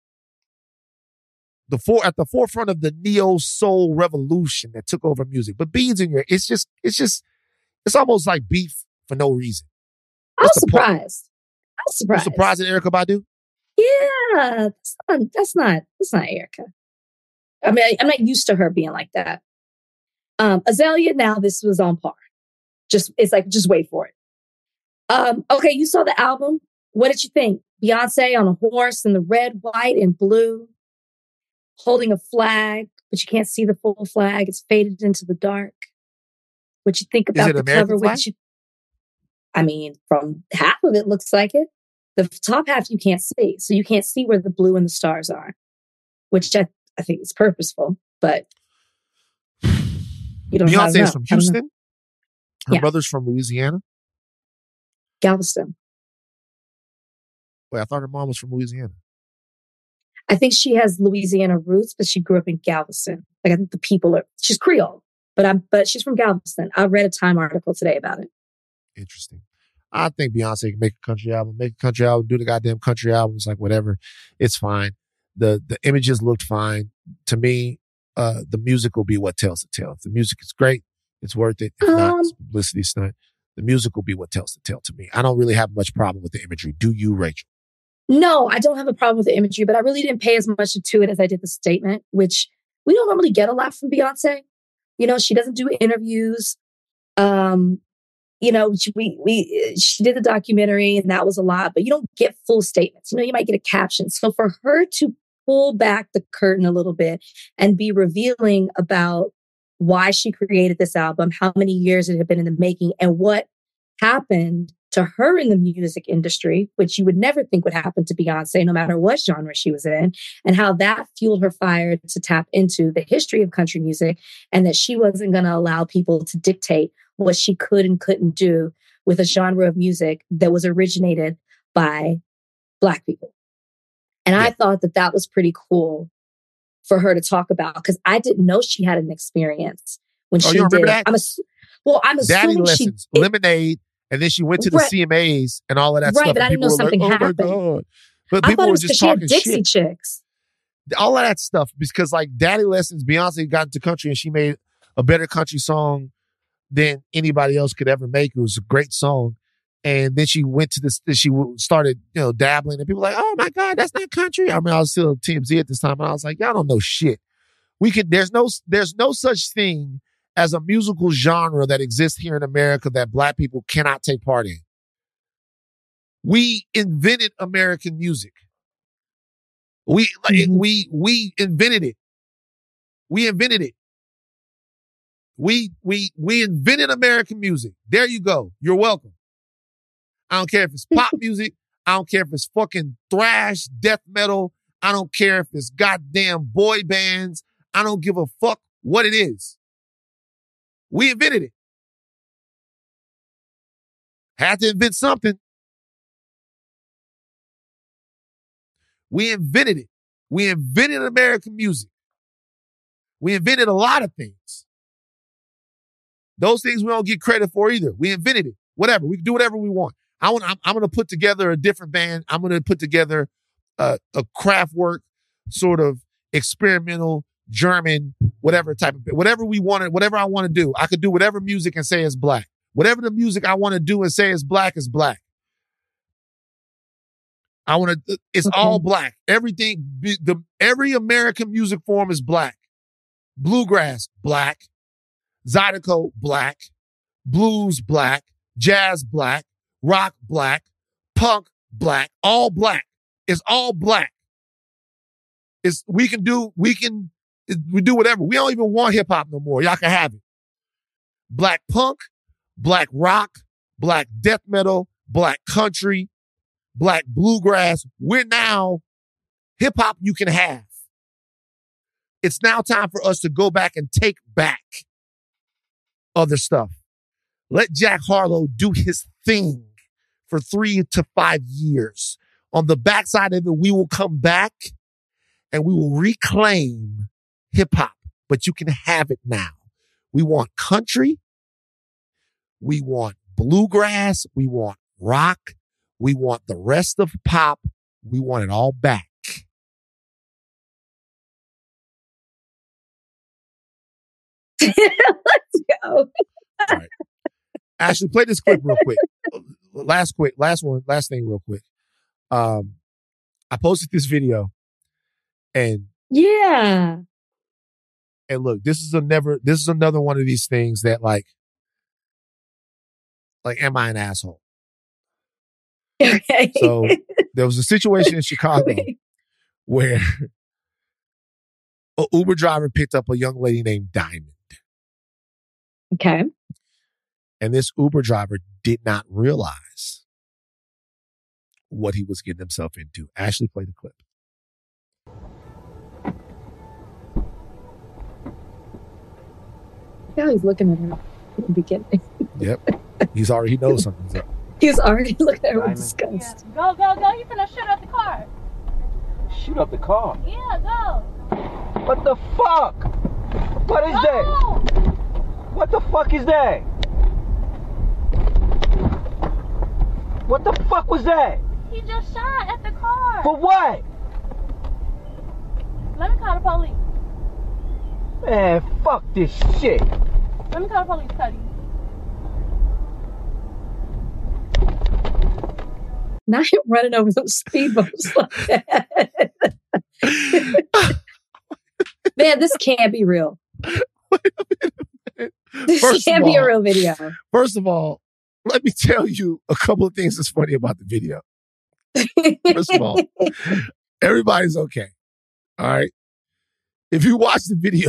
The for, at the forefront of the neo soul revolution that took over music. But beads in your, it's just, it's just, it's almost like beef for no reason. I was What's the point? surprised. I was You surprised. surprised at Erykah Badu? Yeah, that's not, that's not that's not Erica. I mean, I, I'm not used to her being like that. Um, Azalea, now this was on par. Just it's like just wait for it. Um, okay, you saw the album. What did you think? Beyonce on a horse in the red, white, and blue, holding a flag, but you can't see the full flag. It's faded into the dark. What you think about it the American cover? flag? What you? I mean, from half of it looks like it. The top half you can't see. So you can't see where the blue and the stars are, which I, I think is purposeful, but you don't know. Beyonce is from I don't know. Houston. Her Yeah. brother's from Louisiana. Galveston. Wait, I thought her mom was from Louisiana. I think she has Louisiana roots, but she grew up in Galveston. Like I think the people are, she's Creole, but I'm, but she's from Galveston. I read a Time article today about it. Interesting. I think Beyonce can make a country album, make a country album, do the goddamn country albums, like whatever. It's fine. The the images looked fine. To me, uh, the music will be what tells the tale. If the music is great, it's worth it. If not, Um, it's publicity stunt. The music will be what tells the tale to me. I don't really have much problem with the imagery. Do you, Rachel? No, I don't have a problem with the imagery, but I really didn't pay as much to it as I did the statement, which we don't normally get a lot from Beyonce. You know, she doesn't do interviews. Um, you know, she, we, we, she did the documentary and that was a lot, but you don't get full statements. You know, you might get a caption. So for her to pull back the curtain a little bit and be revealing about why she created this album, how many years it had been in the making, and what happened to her in the music industry, which you would never think would happen to Beyonce, no matter what genre she was in, and how that fueled her fire to tap into the history of country music, and that she wasn't going to allow people to dictate what she could and couldn't do with a genre of music that was originated by Black people. And I thought that that was pretty cool for her to talk about, because I didn't know she had an experience when Oh, she you don't did remember it. that? I'm ass- well, I'm Daddy assuming she Lessons, it- Lemonade, and then she went to the Right. C M As and all of that Right, stuff. but I and didn't know people were something like, happened. Oh my God. But I people thought it were was just because she had talking Dixie shit. Chicks. All of that stuff, because like Daddy Lessons, Beyonce got into country and she made a better country song than anybody else could ever make. It was a great song. And then she went to this, she started, you know, dabbling, and people were like, oh my God, that's not country. I mean, I was still T M Z at this time, and I was like, y'all don't know shit. We could, there's no, there's no such thing as a musical genre that exists here in America that Black people cannot take part in. We invented American music. We, like, Mhm. we, we invented it. We invented it. We, we, we invented American music. There you go. You're welcome. I don't care if it's pop music. I don't care if it's fucking thrash, death metal. I don't care if it's goddamn boy bands. I don't give a fuck what it is. We invented it. Had to invent something. We invented it. We invented American music. We invented a lot of things. Those things we don't get credit for either. We invented it. Whatever. We can do whatever we want. I want, I'm, I'm going to put together a different band. I'm going to put together a, a Kraftwerk sort of experimental German, whatever type of, whatever we wanted, whatever I want to do. I could do whatever music and say it's Black. Whatever the music I want to do and say is black is black. I want to, it's Okay. all black. Everything, the every American music form is black. Bluegrass, black. Zydeco, black. Blues, black. Jazz, black. Rock, black. Punk, black. All black. It's all black. It's, we can do, we can, we do whatever. We don't even want hip hop no more. Y'all can have it. Black punk, black rock, black death metal, black country, black bluegrass. We're now hip hop you can have. It's now time for us to go back and take back other stuff. Let Jack Harlow do his thing for three to five years. On the backside of it, we will come back and we will reclaim hip hop, but you can have it now. We want country. We want bluegrass. We want rock. We want the rest of pop. We want it all back. Let's go. All right. Ashley, play this clip real quick. Last quick, last one, last thing real quick. Um, I posted this video and Yeah. and look, this is a never, this is another one of these things that like, like, am I an asshole? Okay. So there was a situation in Chicago Okay. where an Uber driver picked up a young lady named Diamond. Okay. And this Uber driver did not realize what he was getting himself into. Ashley, play the clip. Yeah, he's looking at her in the beginning. Yep. He's already, he knows something's up. He's already looking at her with Diamond. disgust. Go, go, go. You finna shoot up the car. Shoot up the car. Yeah, go. What the fuck? What is that? Go. What the fuck is that? What the fuck was that? He just shot at the car. For what? Let me call the police. Man, fuck this shit. Let me call the police, Cuddy. Not him running over some speedboats like that. Man, this can't be real. This First can't of be a all- real video. First of all, let me tell you a couple of things that's funny about the video. First of all, everybody's okay. All right. If you watch the video,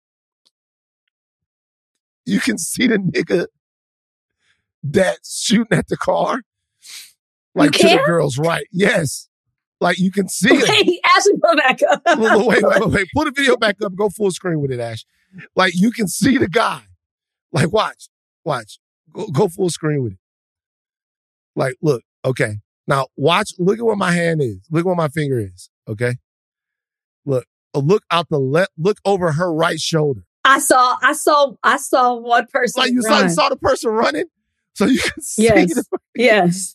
you can see the nigga that's shooting at the car. Like to the can? girl's right. Yes. Like you can see it. Wait, Ashley, pull it back up. Wait, wait, wait, wait, wait. Put the video back up. Go full screen with it, Ash. Like you can see the guy. Like watch, watch. Go, go full screen with it. Like, look, okay. Now watch. Look at where my hand is. Look where my finger is. Okay. Look. Uh, look out the left. Look over her right shoulder. I saw, I saw, I saw one person. Like you saw, you run. saw the person running, so you can see. Yes. The, Yes.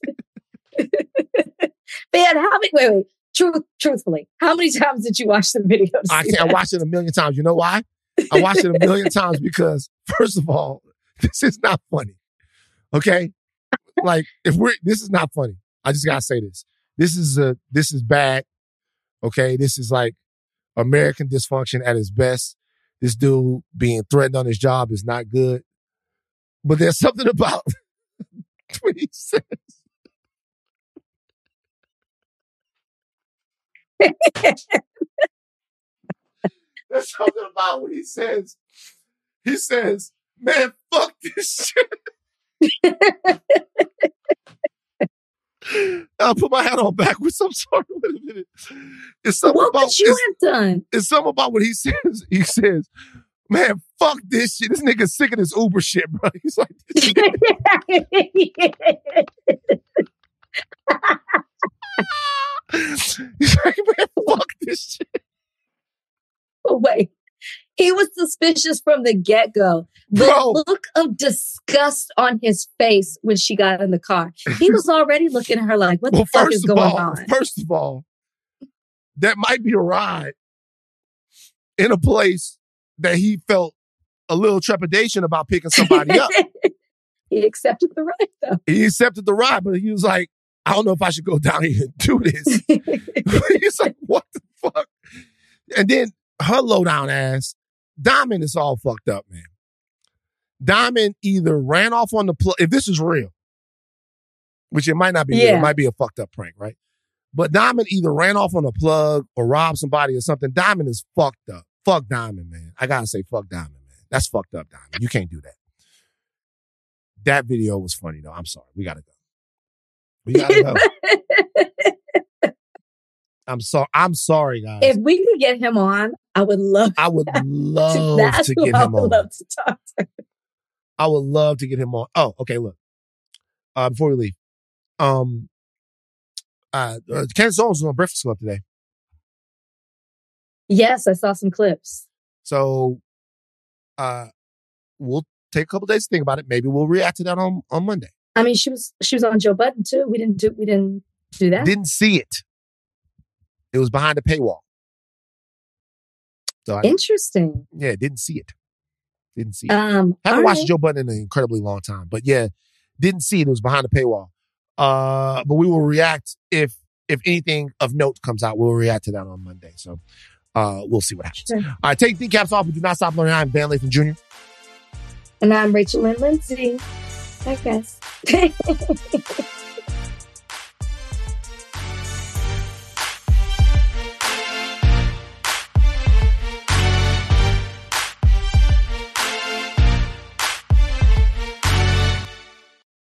Man, how many? Wait, wait. Truth, truthfully, how many times did you watch the video? to I see can't that? watch it a million times. You know why? I watched it a million times because, first of all, this is not funny. Okay, like if we're this is not funny. I just gotta say this. This is a this is bad. Okay, this is like American dysfunction at its best. This dude being threatened on his job is not good. But there's something about what he says. There's something about what he says. He says, man, fuck this shit. I'll put my hat on backwards. I'm sorry. Wait a minute. It's something What about would you it's, have done? it's something about what he says. He says, man, fuck this shit. This nigga's sick of this Uber shit, bro. He's like, this He's like, man, fuck this shit. Oh, wait. He was suspicious from the get-go. The Bro. look of disgust on his face when she got in the car. He was already looking at her like, what the Well, fuck first is of going all, on? first of all, that might be a ride in a place that he felt a little trepidation about picking somebody up. He accepted the ride, though. He accepted the ride, but he was like, I don't know if I should go down here and do this. He's like, what the fuck? And then her low down ass, Diamond is all fucked up, man. Diamond either ran off on the plug, if this is real, which it might not be Yeah. real, it might be a fucked up prank, right? But Diamond either ran off on a plug or robbed somebody or something. Diamond is fucked up. Fuck Diamond, man. I gotta say, fuck Diamond, man. That's fucked up, Diamond. You can't do that. That video was funny, though. I'm sorry. We gotta go. We gotta go. I'm sorry. I'm sorry, guys. If we could get him on, I would love. I would love That's to who get I him would on. love to talk to. I would love to get him on. Oh, okay. Look, uh, before we leave, um, uh, uh Candace Owens was on Breakfast Club today. Yes, I saw some clips. So, uh, we'll take a couple days to think about it. Maybe we'll react to that on, on Monday. I mean, she was she was on Joe Budden too. We didn't do we didn't do that. Didn't see it. It was behind the paywall. So I, Interesting. yeah, didn't see it. Didn't see it. Um, Haven't all watched right. Joe Budden in an incredibly long time, but yeah, didn't see it. It was behind the paywall. Uh, but we will react if if anything of note comes out. We'll react to that on Monday. So uh, we'll see what happens. Sure. All right, take the caps off. We do not stop learning. I'm Van Lathan Junior And I'm Rachel Lynn Lindsay. Bye, guys.